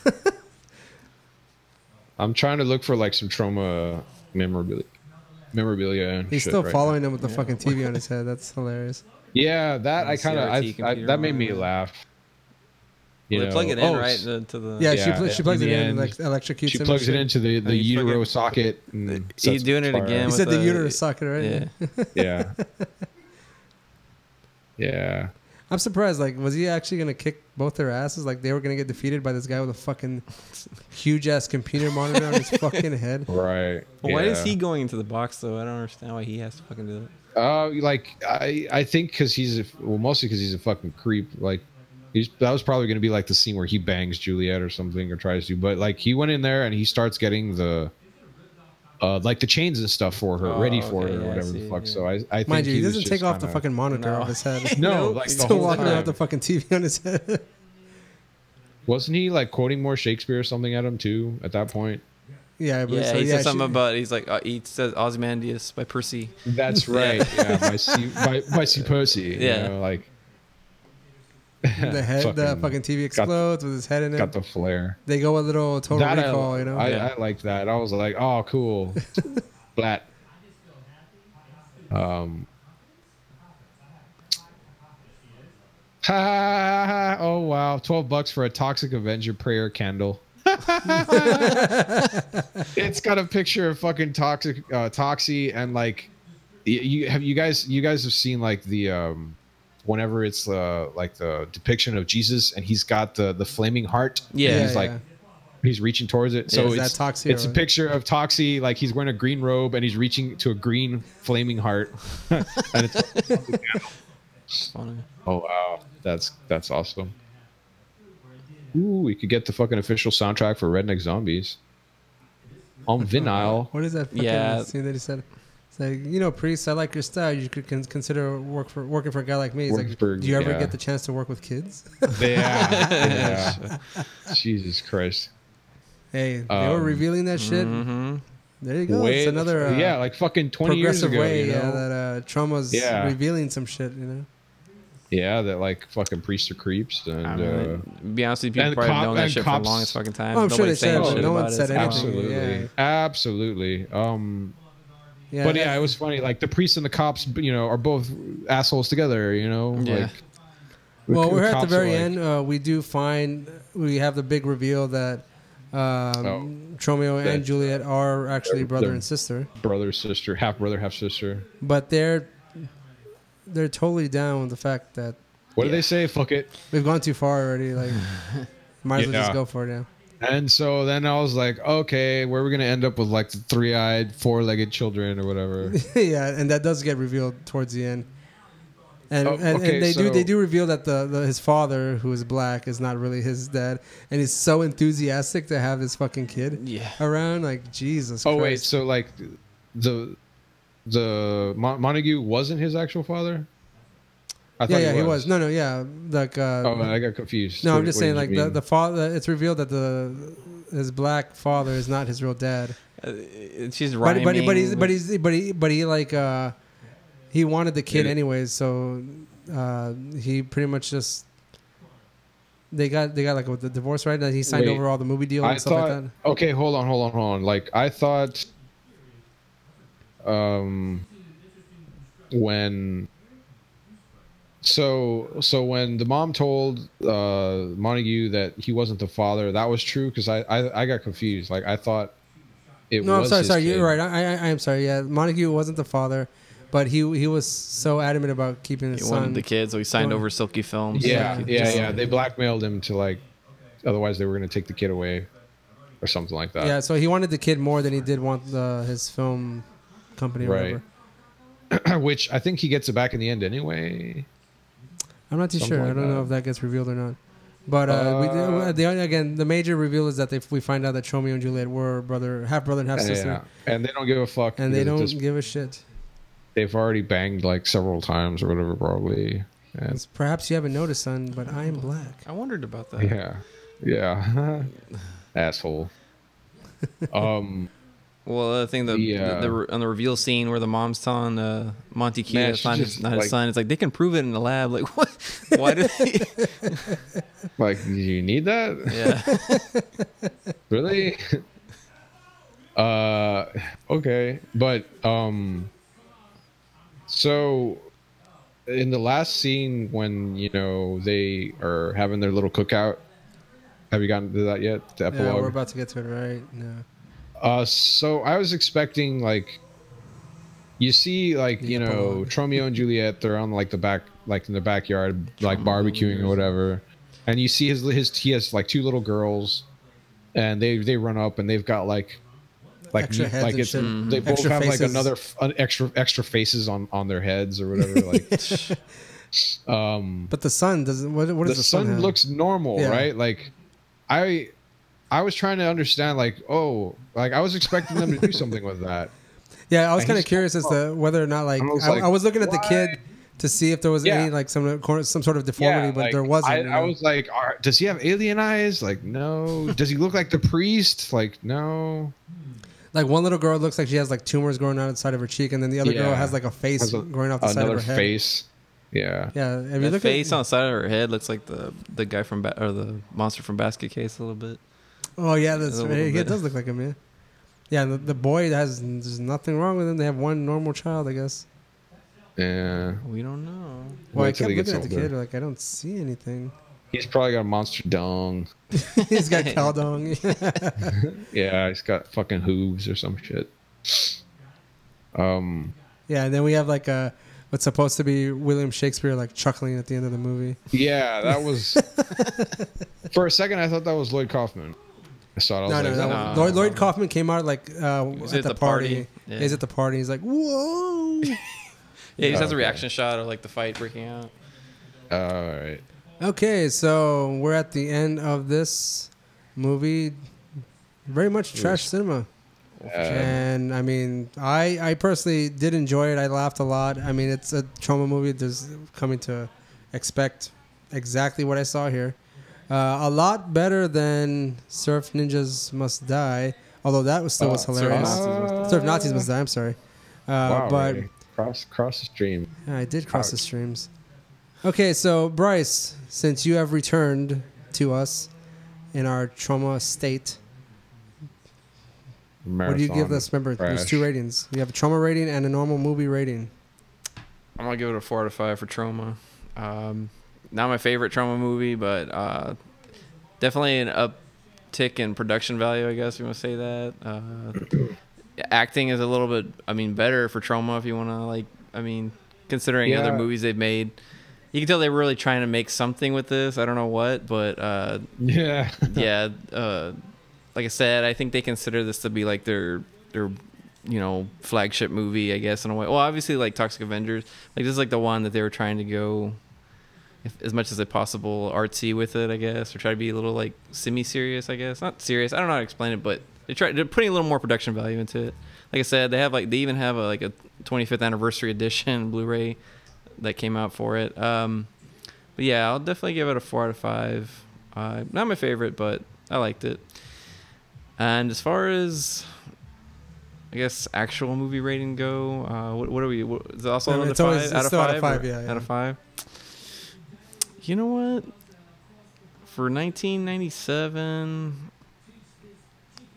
I'm trying to look for like some trauma memorabilia, memorabilia. And he's shit still right following him with the fucking T V on his head. That's hilarious. now. Yeah, that I kind of C R T I, I computer that made me monitor. laugh. You Well, they know? plug it in, Oh, right? s- the- To the. Yeah, she Yeah, pl- she in plugs the it in and end, like electrocutes She him. plugs and it shit. into the, the you utero fucking- socket. And He's sets doing it fire. again. He with said the the- uterus socket, right? Yeah. Yeah. Yeah. I'm surprised. Like, was he actually gonna kick both their asses? Like, they were gonna get defeated by this guy with a fucking huge ass computer monitor on his fucking head. Right. Well, why is yeah. he going into the box though? I don't understand why he has to fucking do it. Uh, like I, I think because he's a, well, mostly because he's a fucking creep. Like, he's that was probably going to be like the scene where he bangs Juliet or something or tries to. But like, he went in there and he starts getting the, uh, like the chains and stuff for her, Oh, ready for okay, her or yeah, I whatever see, the fuck. yeah. So I, I think Mind you, he was doesn't just take off the kinda- fucking monitor No. off his head. No, Nope. like He's the still whole walking around time. with the fucking T V on his head. Wasn't he like quoting more Shakespeare or something at him too at that point? yeah, I believe Yeah, so. he yeah, said something she- about he's like uh, he says Ozymandias by Percy. That's right. yeah, by C, by, by C Percy. Yeah. You know, like the head, the fucking fucking T V explodes with his head in it. got the flair. They go a little total That I- recall, you know. I, Yeah. I like that. I was like, oh, cool. Flat. Um. Ha, ha, ha, ha. Oh wow, twelve bucks for a Toxic Avenger prayer candle. It's got a picture of fucking toxic, uh, Toxie, and like, you, you have you guys you guys have seen like the um, whenever it's uh like the depiction of Jesus and he's got the the flaming heart. Yeah. and Yeah, he's like yeah. he's reaching towards it. So Is that it's Toxie it's or a what? picture of Toxie, like he's wearing a green robe and he's reaching to a green flaming heart. and it's Funny. oh wow, that's that's awesome. Ooh, we could get the fucking official soundtrack for Redneck Zombies on vinyl. What is that fucking Yeah. scene that he said? It's like, you know, priest, I like your style. You could con- consider work for working for a guy like me. He's Work like, for- do you ever yeah. get the chance to work with kids? Yeah, yeah. Jesus Christ. Hey, they were Um, revealing that shit. Mm-hmm. There you go. Way- it's another uh, yeah, like fucking twenty years progressive ago. way you know? yeah, that uh, Trauma's Yeah. revealing some shit, you know? Yeah, that like fucking priests are creeps and I mean, uh, to be honest with you, people and probably cop- known that and shit for cops- the longest fucking time. Oh, I'm sure Nobody's they said saying it, shit no one about said it. anything. absolutely, yeah. absolutely. Um, Yeah, but yeah, it was funny. Like the priests and the cops, you know, are both assholes together. You know, Yeah. like. the Well, co- we're at the cops are very like- end. Uh, we do find we have the big reveal that um, Oh. Tromeo and That- Juliet are actually they're- brother they're- and sister, brother, sister, half brother, half sister. but they're they're totally down with the fact that What do Yeah. they say? Fuck it. we've gone too far already. Like, might as well just Yeah. go for it now. And so then I was like, okay, where are we gonna end up with like the three-eyed, four-legged children or whatever? Yeah, and that does get revealed towards the end. And, Oh, and, okay, and they do so- they do reveal that the, the his father, who is black, is not really his dad, and he's so enthusiastic to have his fucking kid Yeah. around. Like, Jesus Oh wait, Christ. so like the the Mon- Montague wasn't his actual father? I yeah, yeah, he was. No, no, yeah, like. Uh, Oh, I got confused. no, What- I'm just what saying, did like you the mean? the father. It's revealed that the his black father is not his real dad. Uh, she's But rhyming. but but he's but he's but he but he like uh he wanted the kid Yeah. anyways, so uh he pretty much just they got they got like the divorce, right? That he signed Wait, over all the movie deal and I stuff thought. like that. Okay, hold on, hold on, hold on. Like I thought, um, when So so when the mom told uh, Montague that he wasn't the father, that was true because I, I I got confused. Like I thought it No, I'm was sorry, his sorry. kid. You're right. I, I, I am sorry. Yeah, Montague wasn't the father, but he he was so adamant about keeping his He son. wanted the kid, so he signed Well, over Silky Films. Yeah, Yeah, yeah, just- yeah. They blackmailed him to like, otherwise they were gonna take the kid away, or something like that. Yeah, so he wanted the kid more than he did want the, his film company or Right. whatever. Which I think he gets it back in the end anyway. I'm not too Something sure. like I don't know that. if that gets revealed or not. But uh, we Uh, did, the again the major reveal is that they, we find out that Romeo and Juliet were brother, half brother and half sister, Yeah, and they don't give a fuck. and they because don't at this- give a shit. they've already banged like several times or whatever, probably. And Perhaps you haven't noticed, son, but I am black. I wondered about that. yeah, yeah, asshole. Um, Well, the thing the, The, the, uh, the on the reveal scene where the mom's telling uh, Monty Q Man, that's she not his, just, not his like- son. It's like they can prove it in the lab. Like what? Why do they? like, do you need that? Yeah. Really? uh, okay, but um, so in the last scene when you know they are having their little cookout, have you gotten to that yet? The Yeah, epilogue. we're about to get to it, right? Yeah. Uh, so I was expecting like you see like The you know epilogue. Romeo and Juliet, they're on like the back like in the backyard like Trauma barbecuing or movies. whatever, and you see his his he has like two little girls, and they they run up and they've got like like Extra heads like and it's shit. they both Extra have like faces. another f- an extra extra faces on on their heads or whatever like. um, But the son doesn't. What, what the does the, son, sun have? looks normal, Yeah. right? Like I. I was trying to understand, like, oh, like I was expecting them to do something with that. Yeah, I was And kind of he's- curious as to whether or not like I was I, like, I was looking at the why? kid to see if there was Yeah. any like some some sort of deformity, but like, there wasn't. I, you I know? was like, "Are- does he have alien eyes? Like, no. Does he look like the priest? Like, no. Like one little girl looks like she has like tumors growing out the side of her cheek, and then the other girl Yeah. has like a face Has a- growing off the side of Another her head. face. Yeah. Yeah, if you The look face at on the side of her head looks like the the guy from ba- or the monster from Basket Case a little bit. oh yeah, that's a right. little Yeah, it bit. does look like him. Yeah, yeah. The, the boy has there's nothing wrong with him. They have one normal child, I guess. Yeah. We don't know. Well, Wait I till kept he gets looking at the older. kid like I don't see anything. He's probably got a monster dong. He's got Caldong. Yeah, he's got fucking hooves or some shit. Um. Yeah, and then we have like a what's supposed to be William Shakespeare like chuckling at the end of the movie. Yeah, that was. For a second, I thought that was Lloyd Kaufman. I saw it. I was No, like, no, is no. that- No. Lloyd, Lloyd Kaufman came out like uh, Was at, it the, the party. party? Yeah. He's at the party. He's like, whoa. Yeah, he just has a Okay. reaction shot of like the fight breaking out. All right. Okay, so we're at the end of this movie. Very much trash cinema. Uh, And I mean, I I personally did enjoy it. I laughed a lot. I mean, it's a trauma movie. There's coming to expect exactly what I saw here. Uh, a lot better than Surf Ninjas Must Die, although that was still was Uh, Surf hilarious. Nazis Must Die. Surf Nazis Must Die. I'm sorry, uh, wow, but really? cross cross the stream. yeah, I did cross the Ouch. streams. Okay, so Bryce, since you have returned to us in our trauma state, what do you give Marathon us? Remember, there's crash. two ratings. You have a trauma rating and a normal movie rating. I'm gonna give it a four out of five for Trauma. Um, not my favorite Trauma movie, but uh, definitely an uptick in production value. I guess you want to say that. Uh, acting is a little bit, I mean, better for Trauma if you want to like. I mean, considering other Yeah. movies they've made, you can tell they were really trying to make something with this. I don't know what, but uh, Yeah. yeah, uh, like I said, I think they consider this to be like their their you know flagship movie, I guess in a way. Well, obviously like Toxic Avengers, like this is like the one that they were trying to go if, as much as they possible artsy with it, I guess, or try to be a little like semi-serious, I guess. Not serious. I don't know how to explain it, but they try they're putting a little more production value into it. Like I said, they have like they even have a, like a twenty-fifth anniversary edition Blu-ray that came out for it. Um, but yeah, I'll definitely give it a four out of five. Uh, not my favorite, but I liked it. And as far as I guess actual movie rating go, uh, what, what are we? What, is it also Yeah, another it's always- five? it's Out of still out five? of five, or- yeah, yeah. Out of five. You know what? For nineteen ninety-seven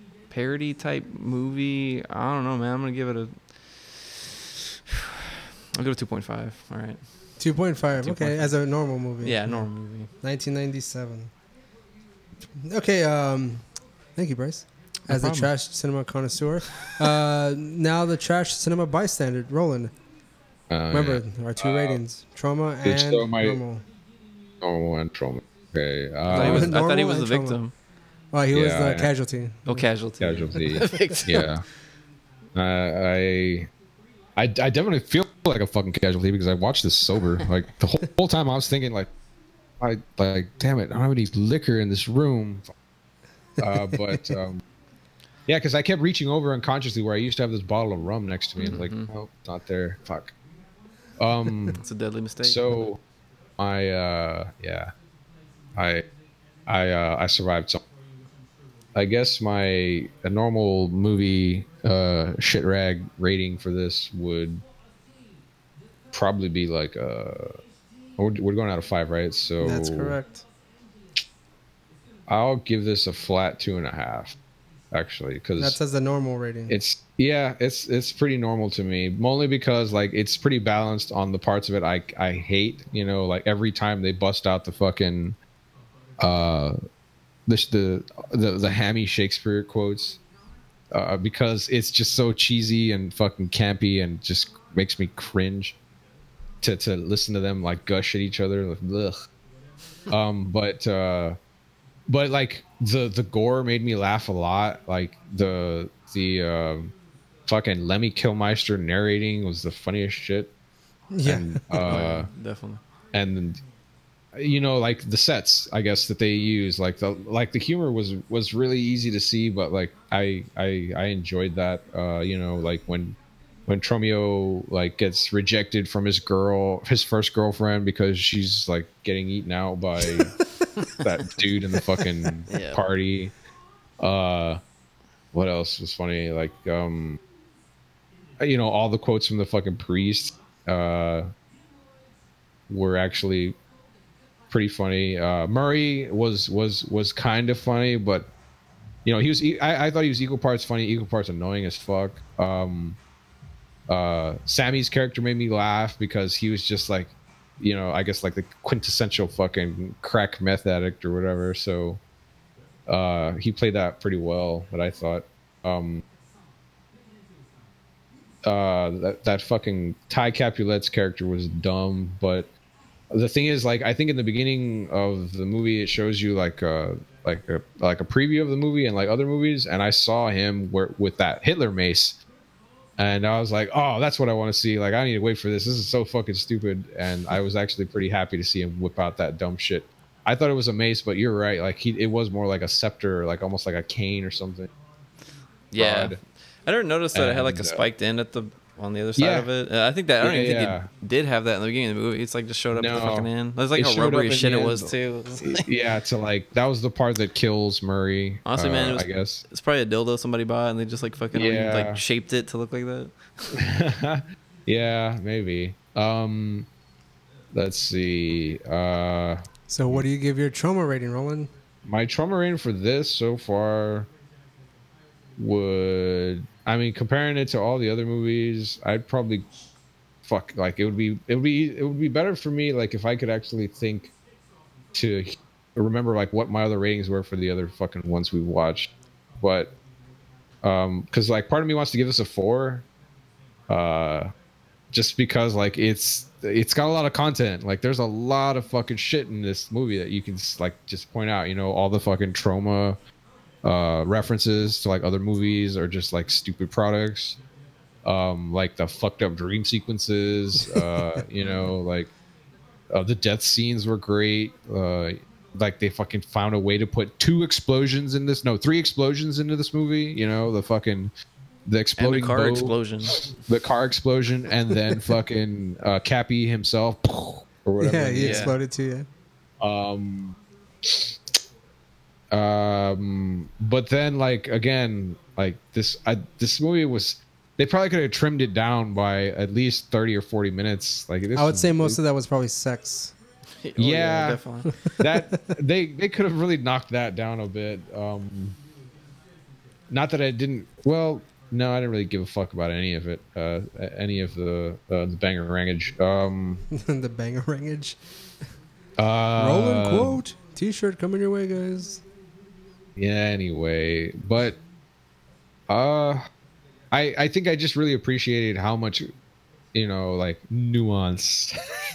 parody type movie, I don't know, man. I'm gonna give it a. I'll go to two point five. All right. two point five. two point five. Okay, as a normal movie. Yeah, normal movie. nineteen ninety-seven. Okay, um, thank you, Bryce. No As problem. the trash cinema connoisseur. uh, now the trash cinema bystander, Roland. Uh, Remember, yeah. our two Uh, ratings. Trauma it's and still my- normal. Normal and trauma. Okay. I thought he was, Uh, I thought he Normal was the and trauma. victim. Oh, he was Yeah, the yeah. casualty. Oh, casualty. casualty. Victim. Yeah. Uh, I, I, I definitely feel like a fucking casualty because I watched this sober. Like the whole, whole time I was thinking like, I like, damn it, I don't have any liquor in this room. Uh, but um, yeah, because I kept reaching over unconsciously where I used to have this bottle of rum next to me, and like, Mhm. oh, it's not there. Fuck. Um. It's a deadly mistake. So, I uh, yeah, I, I uh, I survived some. I guess my a normal movie uh shit rag rating for this would probably be like uh we're, we're going out of five, right? So That's correct. I'll give this a flat two and a half, actually, because That's as a normal rating. it's yeah, it's it's pretty normal to me. Only because like it's pretty balanced on the parts of it I I hate. You know, like every time they bust out the fucking uh the the the, the hammy Shakespeare quotes, uh, because it's just so cheesy and fucking campy and just makes me cringe to to listen to them like gush at each other. Like, ugh. Um, but uh, but like the the gore made me laugh a lot. Like the the um, fucking Lemmy Kilmister narrating was the funniest shit. yeah. And, Oh, uh, yeah, definitely. and you know, like the sets, I guess that they use, like the like the humor was was really easy to see, but like I I I enjoyed that. Uh, you know, like when when Tromeo like gets rejected from his girl, his first girlfriend, because she's like getting eaten out by that dude in the fucking Yeah. party. Uh, what else was funny? Like um, you know, all the quotes from the fucking priest uh were actually pretty funny. Uh, Murray was was was kind of funny, but you know he was. e- I, I thought he was equal parts funny, equal parts annoying as fuck. Um, uh, Sammy's character made me laugh because he was just like, you know, I guess like the quintessential fucking crack meth addict or whatever. So uh, he played that pretty well. But I thought um, uh, that that fucking Ty Capulet's character was dumb, but the thing is, like, I think in the beginning of the movie, it shows you like a like a like a preview of the movie and like other movies, and I saw him where, with that Hitler mace, and I was like, oh, that's what I want to see. Like, I need to wait for this. This is so fucking stupid, and I was actually pretty happy to see him whip out that dumb shit. I thought it was a mace, but you're right. Like, he it was more like a scepter, like almost like a cane or something. Yeah. Broad. I didn't notice that it had like a And, uh, spiked end at the on the other side Yeah. of it. Uh, I think that I don't Yeah, even think yeah. it did have that in the beginning of the movie. It's like just showed up at the No. fucking end. That's like It how showed up rubbery in shit the it end. was too. Yeah, to like that was the part that kills Murray. Honestly, uh, man, it was- I guess. It's probably a dildo somebody bought and they just like fucking Yeah. like shaped it to look like that. Yeah, maybe. Um, let's see. Uh, So what do you give your trauma rating, Roland? my trauma rating for this so far would, I mean, comparing it to all the other movies, I'd probably fuck like it would be it would be it would be better for me like if I could actually think to remember like what my other ratings were for the other fucking ones we watched, but um, because like part of me wants to give this a four, uh, just because like it's it's got a lot of content. Like there's a lot of fucking shit in this movie that you can like just point out. You know, all the fucking trauma uh references to like other movies or just like stupid products. Um, like the fucked up dream sequences. Uh, you know, like uh, the death scenes were great. Uh, like they fucking found a way to put two explosions in this. No, three explosions into this movie. You know, the fucking the And the exploding car bow, explosion. the car explosion, and then fucking uh, Cappy himself or whatever. Yeah, he Yeah. exploded too. Yeah. Um, um, but then like again, like this, I, this movie was. They probably could have trimmed it down by at least thirty or forty minutes. Like this, I would say most of that was probably sex. Oh, Yeah. definitely. that they they could have really knocked that down a bit. Um, not that I didn't. Well, no, I didn't really give a fuck about any of it. Uh, any of the uh, the Bangarangage. Um, the Bangarangage. uh, Rolling quote. T-shirt coming your way, guys. Yeah. Anyway, but uh, I I think I just really appreciated how much, you know, like nuance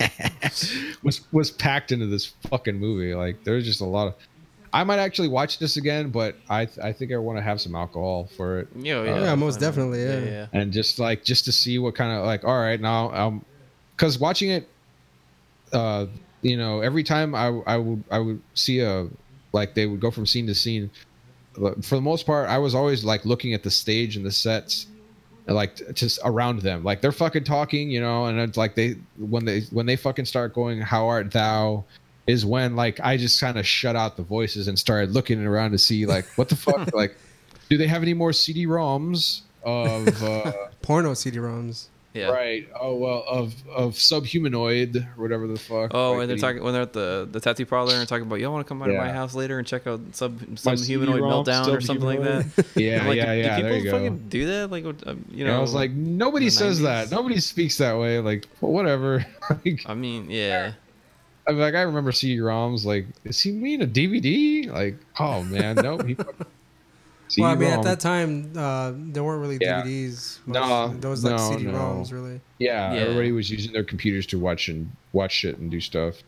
was was packed into this fucking movie. Like there's just a lot of. I might actually watch this again, but I th- I think I want to have some alcohol for it. Yeah, yeah, yeah, most definitely, yeah. yeah. And just like just to see what kind of like, all right, now um, because watching it, uh, you know, every time I I would I would see a like they would go from scene to scene. For the most part, I was always like looking at the stage and the sets, and like just around them, like they're fucking talking, you know, and it's like they when they when they fucking start going, "How art thou?" is when like I just kind of shut out the voices and started looking around to see like what the fuck, like, do they have any more C D ROMs of uh, porno C D ROMs? Yeah. Right. Oh well, of of subhumanoid or whatever the fuck. Oh, like, when they're talking when they're at the the tattoo parlor and talking about, y'all want to come by to my Yeah. house later and check out sub some My humanoid C D ROM, meltdown or something like that. Yeah, I'm like, yeah, do, yeah. Do There people you go. fucking do that? Like, what, um, you And know, I was like, nobody in the says nineties? that. Nobody speaks that way. Like, well, whatever. like, I mean, yeah. I mean, like I remember C D ROMs. Like, is he mean a D V D? Like, oh man, no. He fucking- Well, I mean, at C D-ROM. that time, uh, there weren't really Yeah. D V Ds. No, Much. There was like no, C D ROMs, no. really. Yeah, Yeah. everybody was using their computers to watch and watch shit and do stuff.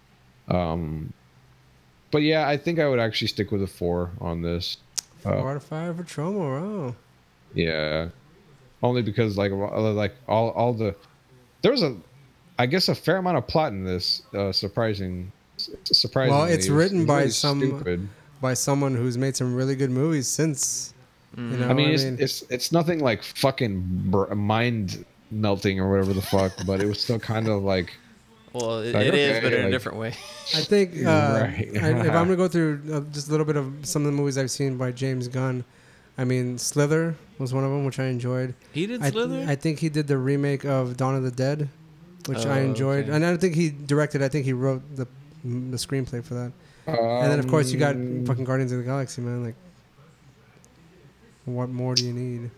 Um, but yeah, I think I would actually stick with a four on this. Uh, Four out of five for Trauma. Wow. Yeah, only because like uh, like all all the there was a I guess a fair amount of plot in this. Uh, surprising, surprisingly. Well, it's It was- written it was by really some- Stupid. By someone who's made some really good movies since. You know, I mean, it's, it's it's nothing like fucking br- mind melting or whatever the fuck, but it was still kind of like Well, it, Like, it is, okay, but in a like- different way. I think uh, Right. I, if I'm gonna go through uh, just a little bit of some of the movies I've seen by James Gunn, I mean, Slither was one of them, which I enjoyed. He did I, Slither. I think he did the remake of Dawn of the Dead, which I Oh, enjoyed, okay. and I don't think he directed. I think he wrote the the screenplay for that. And then of course you got um, fucking Guardians of the Galaxy, man. Like, what more do you need?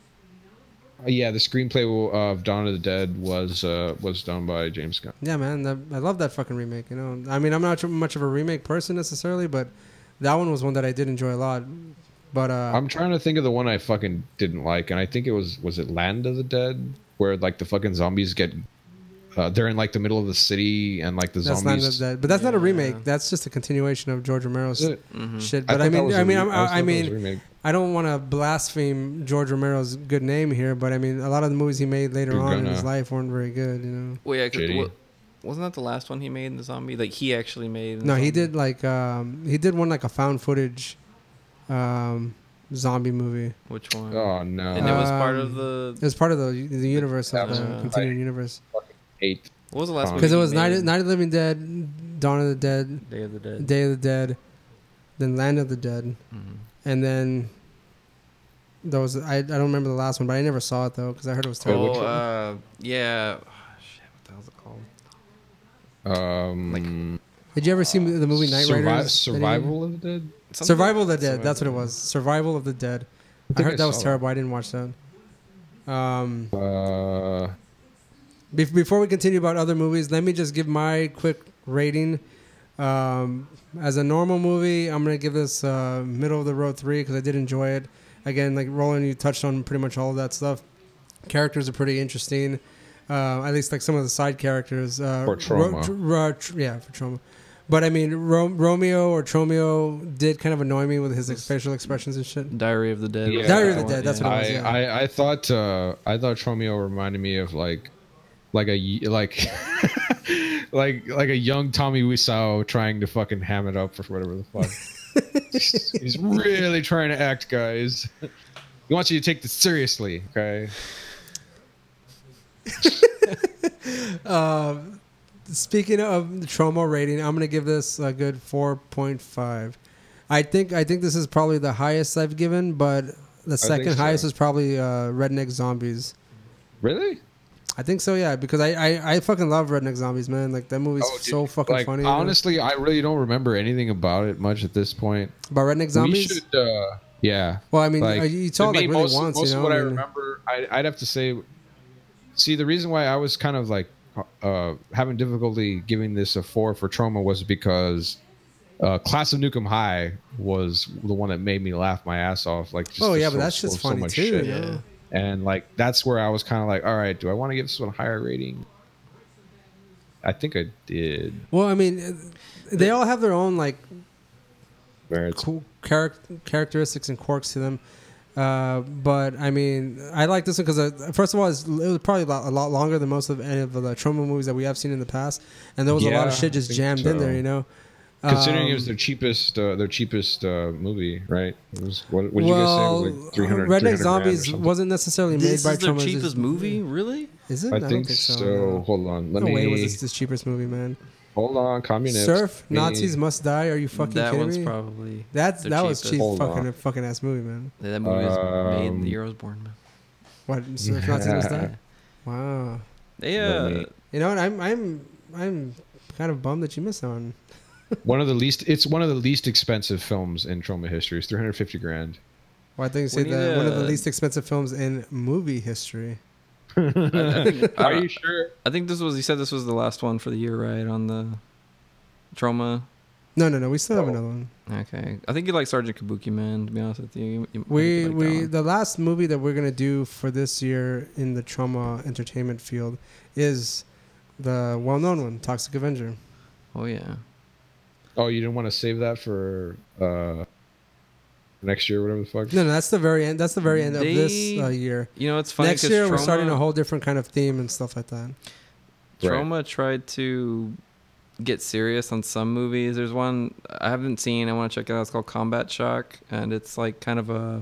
yeah, the screenplay of Dawn of the Dead was uh, was done by James Gunn. Yeah, man. That, I love that fucking remake. You know, I mean, I'm not too much of a remake person necessarily, but that one was one that I did enjoy a lot. But uh, I'm trying to think of the one I fucking didn't like, and I think it was was it Land of the Dead, where like the fucking zombies get. Uh, they're in like the middle of the city, and like the that's zombies. not that. But that's not a Yeah. remake. That's just a continuation of George Romero's Is it? Mhm. shit. I But I, thought that mean, was I a mean, re- I'm- I always I, thought that was a mean, remake. I don't want to blaspheme George Romero's good name here, but I mean, a lot of the movies he made later You're on in gonna- his life weren't very good. You know. Well, yeah, 'cause Shitty. what, wasn't that the last one he made in the zombie? Like he actually made. in the No, he zombie? did like um, he did one like a found footage um, zombie movie. Which one? Oh no! And it was part of Um, the. It was part of the the universe of the Yeah. continuing universe. Eight. What was the last Um, movie? Because it he was Night made? of, Night of the Living Dead, Dawn of the Dead, Day of the Dead. Day of the Dead, then Land of the Dead, Mhm. and then there was I, I don't remember the last one, but I never saw it though because I heard it was terrible. which Oh, one? uh, yeah. Oh, shit, what the hell's it called? Um, Did you ever see the movie Night Survi- Riders? Survival of the Dead. Something- Survival of the Dead. That's what it Survival. was. Survival of the Dead. I, think heard I that was saw that. terrible. I didn't watch that. Um, Uh, be- before we continue about other movies, let me just give my quick rating. Um, as a normal movie, I'm gonna give this uh, middle of the road three because I did enjoy it. Again, like Roland, you touched on pretty much all of that stuff. Characters are pretty interesting. Uh, at least like some of the side characters. Uh, For Trauma. tr- ro- tr- yeah, for trauma. But I mean, Ro- Romeo or Tromeo did kind of annoy me with his facial expressions and shit. Diary of the Dead. Yeah. Diary of the One, Dead, that's yeah. what it was, I, yeah. I I thought uh, I thought Tromeo reminded me of like like a y- like like like a young Tommy Wiseau trying to fucking ham it up for whatever the fuck. he's, he's really trying to act, guys. He wants you to take this seriously, okay? Um, speaking of the trauma rating, I'm gonna give this a good four point five. I think I think this is probably the highest I've given, but the second so. highest is probably uh, Redneck Zombies. Really? I think so, yeah, because I, I, I fucking love Redneck Zombies, man. Like that movie's Oh, dude, so fucking like, funny. you know? Honestly, I really don't remember anything about it much at this point. about Redneck Zombies. We should uh, Yeah. Well, I mean, Like, uh, you to saw it me, like really most, once, most you know. of what I I mean, remember, I, I'd have to say. See, the reason why I was kind of like uh, having difficulty giving this a four for Trauma was because uh, Class of Nukem High was the one that made me laugh my ass off. Like, just oh the yeah, but so, that's so, just so funny much too, shit. you Yeah. know. And like that's where I was kind of like, all right, do I want to give this one a higher rating? I think I did. Well, I mean, uh, they all have their own like Merits. cool charac- characteristics and quirks to them. Uh, but I mean, I like this one because uh, first of all, it's, it was probably a lot, a lot longer than most of any of the Trauma movies that we have seen in the past, and there was a lot of Yeah, shit I just think jammed in so. there, you know. Considering it Um, was their cheapest, uh, their cheapest uh, movie, right? It was what, what did well, you guys say? It was like three hundred, Redneck three hundred grand or Zombies something. wasn't necessarily made This by is their Trauma. it's cheapest just- movie, really? Is it? I, I, don't think, think so. so. no. Hold on, let No me. way was this the cheapest movie, man. Hold on, communist. Surf, Me- Nazis must die. Are you fucking that kidding one's me? probably That's the that was cheapest. cheap, Hold fucking on. fucking ass movie, man. that movie was made Um, the year I was born, man. What? Surf, Nazis must die. Wow. They, Let uh, me- You know what? I'm I'm I'm kind of bummed that you missed that one. One of the least. It's one of the least expensive films in Trauma history. It's three hundred fifty grand. Well, I think you say We need that one of the a- least expensive films in movie history. I, I think, I, Are don't- you sure? I think this was. You said this was the last one for the year, right? On the Trauma. No, no, no. We still have Oh. another one. Okay, I think you like Sergeant Kabuki, man. To be honest with you, you, you I think We you like that we one. the last movie that we're gonna do for this year in the trauma entertainment field is the well-known one, Toxic Avenger. Oh yeah. Oh, you didn't want to save that for uh, next year, whatever the fuck. No, no, that's the very end. That's the very end of this They- uh, year. You know, it's funny. Next 'cause year, we're Trauma, starting a whole different kind of theme and stuff like that. Trauma tried to get serious on some movies. There's one I haven't seen. I want to check it out. It's called Combat Shock, and it's like kind of a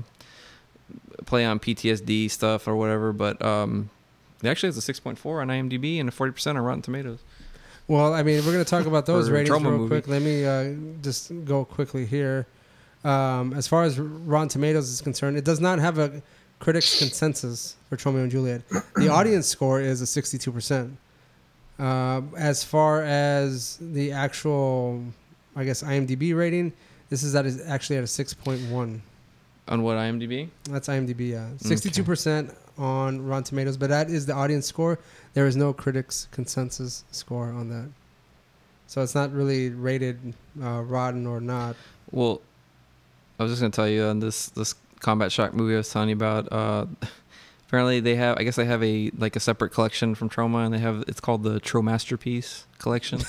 play on P T S D stuff or whatever. But um, it actually has a six point four on IMDb and a forty percent on Rotten Tomatoes. Well, I mean, we're going to talk about those For a ratings trauma real movie. quick. Let me uh, just go quickly here. Um, as far as Rotten Tomatoes is concerned, it does not have a critics' consensus for Romeo and Juliet. The audience score is a sixty-two percent. Uh, as far as the actual, I guess, IMDb rating, this is at is actually at a six point one. On what IMDb? That's IMDb, yeah. sixty-two percent on Rotten Tomatoes, but that is the audience score. There is no critics' consensus score on that. So it's not really rated uh, rotten or not. Well, I was just gonna tell you on this this Combat Shock movie I was telling you about. Uh, apparently, they have. I guess they have a like a separate collection from Trauma, and they have. It's called the Tro Masterpiece Collection.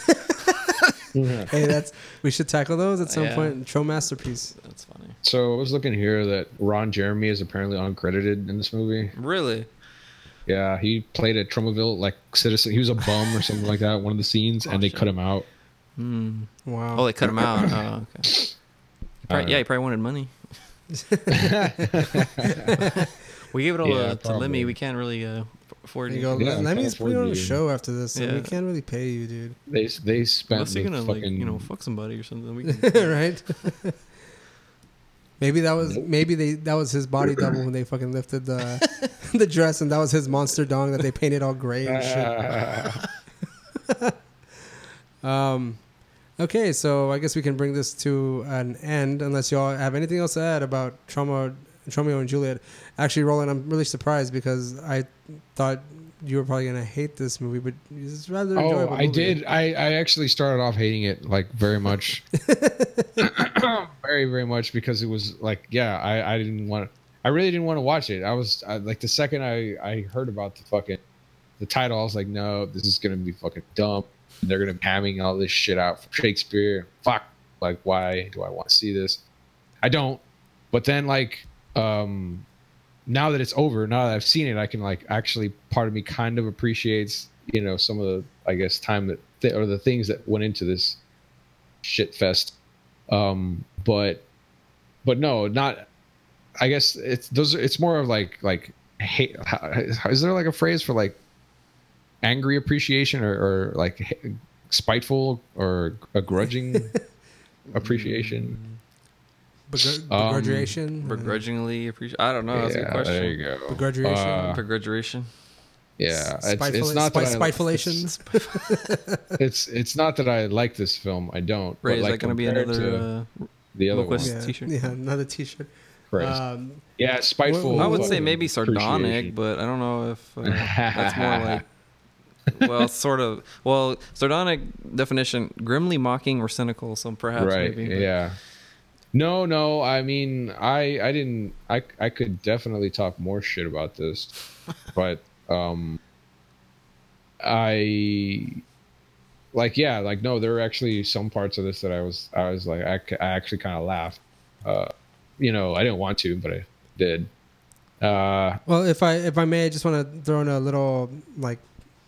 Hey, that's we should tackle those at some Yeah. point. Tro masterpiece. That's funny. So I was looking here that Ron Jeremy is apparently uncredited in this movie. Really? Yeah, he played at Tromaville like citizen. He was a bum or something like that. One of the scenes, Oh, and they shit. cut him out. Hmm. Wow. Oh, they cut him out. Oh, okay. He probably, Uh, yeah, he probably wanted money. We gave it all Yeah, uh, to probably. Lemmy. We can't really uh, afford There it. you go. Yeah, Let me can't put you on afford a you. show after this. So we Yeah. can't really pay you, dude. They they spent Unless the you're gonna fucking like you know fuck somebody or something. We can, Right? Maybe that was Nope. maybe they that was his body double when they fucking lifted the the dress, and that was his monster dong that they painted all gray and shit. Um, okay, so I guess we can bring this to an end, unless y'all have anything else to add about Trauma, Romeo and Juliet. Actually, Roland, I'm really surprised because I thought you were probably gonna hate this movie, but it's rather Oh, enjoyable. I movie. did. I, I actually started off hating it like very much, very very much because it was like yeah I, I didn't want I really didn't want to watch it. I was I, like the second I I heard about the fucking the title I was like no, this is gonna be fucking dumb. They're gonna be hamming all this shit out from Shakespeare. Fuck, like why do I want to see this? I don't. But then like um now that it's over, now that I've seen it, I can like actually part of me kind of appreciates, you know, some of the, I guess, time that th- or the things that went into this shit fest. Um, but, but no, not, I guess it's those, it's more of like, like, hate. Is there like a phrase for like angry appreciation or, or like h- spiteful or a grudging appreciation? Begr- Um, begrudgation. begrudgingly appreciate. I don't know. That's a good Yeah, question. there you go. Begrudgation. Uh, Begrudgeration. Yeah, it's, Spiteful- it's not that I, spitefulation. it's it's not that I like this film. I don't. Right? but Is like that going to be compared another to uh, the other Loquist one. Yeah, t-shirt? yeah, another T-shirt. Christ. Um, Yeah, spiteful. Well, I would say fucking maybe sardonic, appreciation. but I don't know if uh, that's more like. Well, sort of. Well, sardonic definition: grimly mocking or cynical. So perhaps Right. maybe. but- Yeah. No, no. I mean, I I didn't. I I could definitely talk more shit about this, but um, I like yeah, like no. There were actually some parts of this that I was I was like I, I actually kind of laughed. Uh, you know, I didn't want to, but I did. Uh, well, if I if I may, I just want to throw in a little like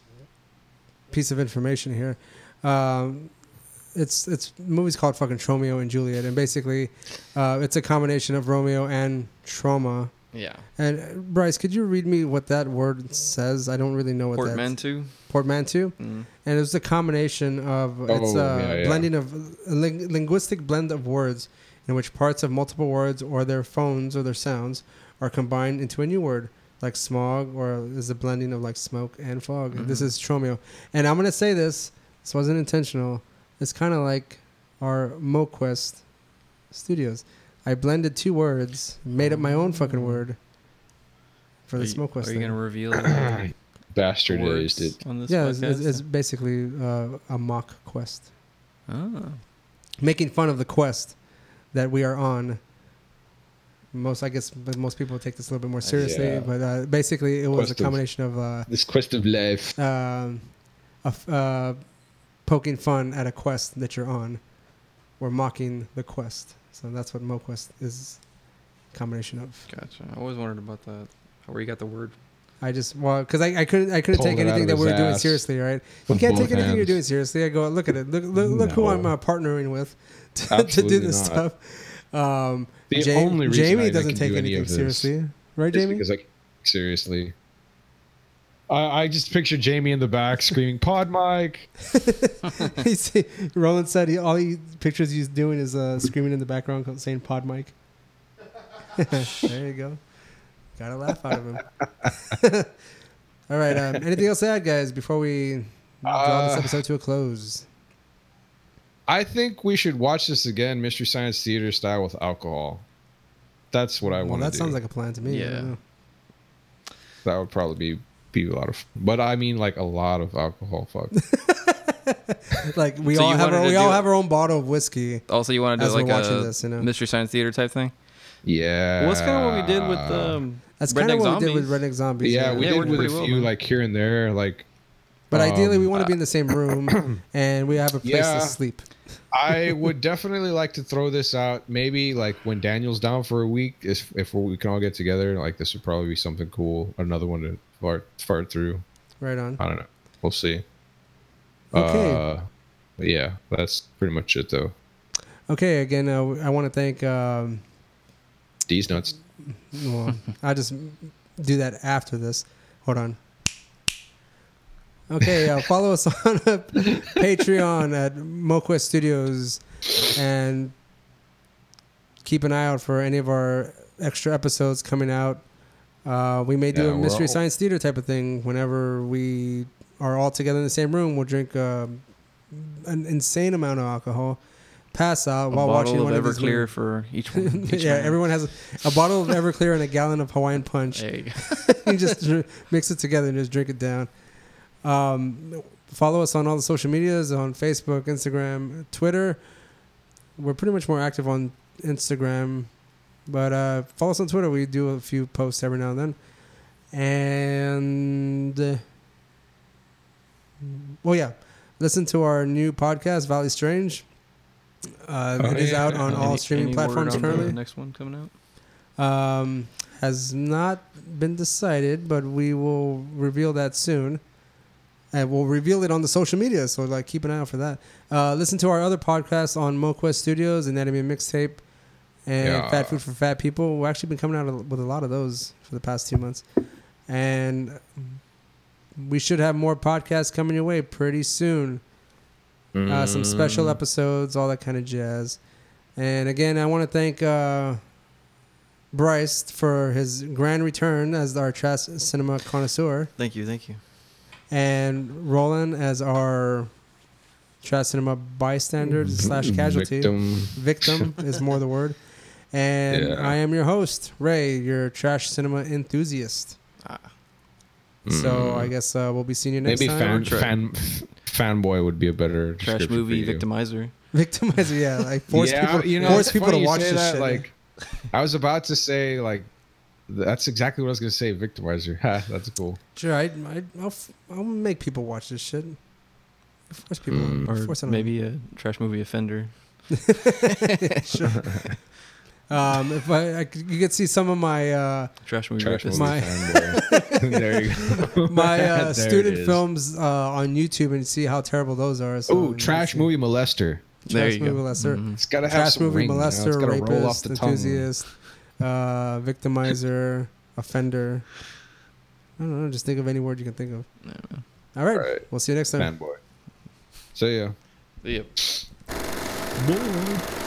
piece of information here. Um, it's it's the movie's called fucking Tromeo and Juliet, and basically, uh, it's a combination of Romeo and trauma. Yeah. And uh, Bryce, could you read me what that word says? I don't really know what that Portmanteau. portmanteau. Mm. And it's a combination of it's Oh, a yeah, yeah. blending of a ling- linguistic blend of words in which parts of multiple words or their phones or their sounds are combined into a new word, like smog, or is a blending of like smoke and fog. Mhm. This is Tromeo, and I'm gonna say this. This wasn't intentional. It's kind of like our MoQuest Studios. I blended two words, made up my own fucking word for the Are you, SmokeQuest are you thing. going to reveal the bastardized words it. on this Yeah, it's, podcast? it's, it's basically uh, a mock quest, Ah. making fun of the quest that we are on. Most, I guess, but most people take this a little bit more seriously. Yeah. But uh, basically, it was Quest a of- combination of, uh, This quest of life. um, of uh, poking fun at a quest that you're on, or mocking the quest. So that's what MoQuest is, a combination of. Gotcha. I always wondered about that. Where you got the word. I just well, because I, I couldn't I couldn't Pulled take it out anything of that his we were doing ass seriously, right? You with can't both take anything you're hands. doing seriously. I go, look at it, look look, look who No. I'm uh, partnering with to, to do Absolutely this not. stuff. Um, The Ja- only reason Jamie I- I doesn't can take do any anything of this seriously, right, Just Jamie? because like seriously. I, I just picture Jamie in the back screaming, "Pod Mike!" He's, Roland said he, all he pictures he's doing is uh, screaming in the background saying "Pod Mike." There you go. Got a laugh out of him. All right. Um, anything else to add, guys, before we draw this Uh, episode to a close? I think we should watch this again, Mystery Science Theater style with alcohol. That's what I Well, want to that do. sounds like a plan to me. I Yeah. don't know. That would probably be be a lot of, but I mean like a lot of alcohol. Fuck. Like we So all you have wanted our, to we all do- have our own bottle of whiskey. Also, you want to do As we're like watching a this, you know. Mystery Science Theater type thing? Yeah. Well, that's kind of what we did with um, That's kind Redneck of what we did Zombies. with Redneck Zombies. Yeah, we Yeah, it did worked with a pretty well, few man. like here and there, like. But ideally, we um, want to be in the same room and we have a place Yeah. to sleep. I would definitely like to throw this out. Maybe like when Daniel's down for a week, if if we can all get together, like this would probably be something cool. Another one to fart fart through. Right on. I don't know. We'll see. Okay. Uh, but yeah, that's pretty much it though. Okay. Again, uh, I want to thank. Um, These nuts. well, I'll just do that after this. Hold on. Okay, uh, follow us on uh, Patreon at MoQuest Studios and keep an eye out for any of our extra episodes coming out. Uh, we may do Yeah, a we're Mystery all- Science Theater type of thing whenever we are all together in the same room. We'll drink uh, an insane amount of alcohol, pass out a while watching bottle one of of these Everclear movies. for each one. Each Yeah, man. everyone has a, a bottle of Everclear and a gallon of Hawaiian Punch. There you go. You just dr- mix it together and just drink it down. Um, follow us on all the social medias on Facebook, Instagram, Twitter. We're pretty much more active on Instagram, but uh, follow us on Twitter. We do a few posts every now and then. And uh, well, yeah, listen to our new podcast, Valley Strange. Uh, Oh, it is yeah. out on all Any- streaming any word platforms on the currently. next one coming out? Um, has not been decided, but we will reveal that soon. And we'll reveal it on the social media, so like keep an eye out for that. Uh, listen to our other podcasts on MoQuest Studios, Anatomy and Mixtape, and Yeah. Fat Food for Fat People. We've actually been coming out with a lot of those for the past two months. And we should have more podcasts coming your way pretty soon. Uh, some special Mm. episodes, all that kind of jazz. And again, I want to thank uh, Bryce for his grand return as our trash cinema connoisseur, Thank you, thank you. and Roland as our trash cinema bystander slash casualty. Victim. Victim is more the word. And Yeah. I am your host, Ray, your trash cinema enthusiast. Ah. So I guess uh, we'll be seeing you next Maybe time. fan, fan fanboy would be a better Trash description movie for you. victimizer. Victimizer, yeah, like force yeah, people, you know, force it's people funny to you watch say this that, shit. Like, I was about to say like, that's exactly what I was gonna say. Victimizer. Ha, that's cool. Sure, I, I, I'll, f- I'll make people watch this shit. Force people, Mm. Or force them. maybe a trash movie offender. Sure. Um, if I, I could, you could see some of my uh, Trash movie Trash rapist. movie My- fanboy. There you go. my uh, There student it is. films uh, on YouTube and see how terrible those are. So Ooh, trash movie molester. There trash you movie go. molester, Mhm. It's gotta have trash some movie ring, you know? It's molester, gotta roll off rapist, the tongue. enthusiast, uh, victimizer, offender. I don't know. Just think of any word you can think of. Yeah, man. All right, Right. we'll see you next time. Fanboy. So yeah. Yep. Boy.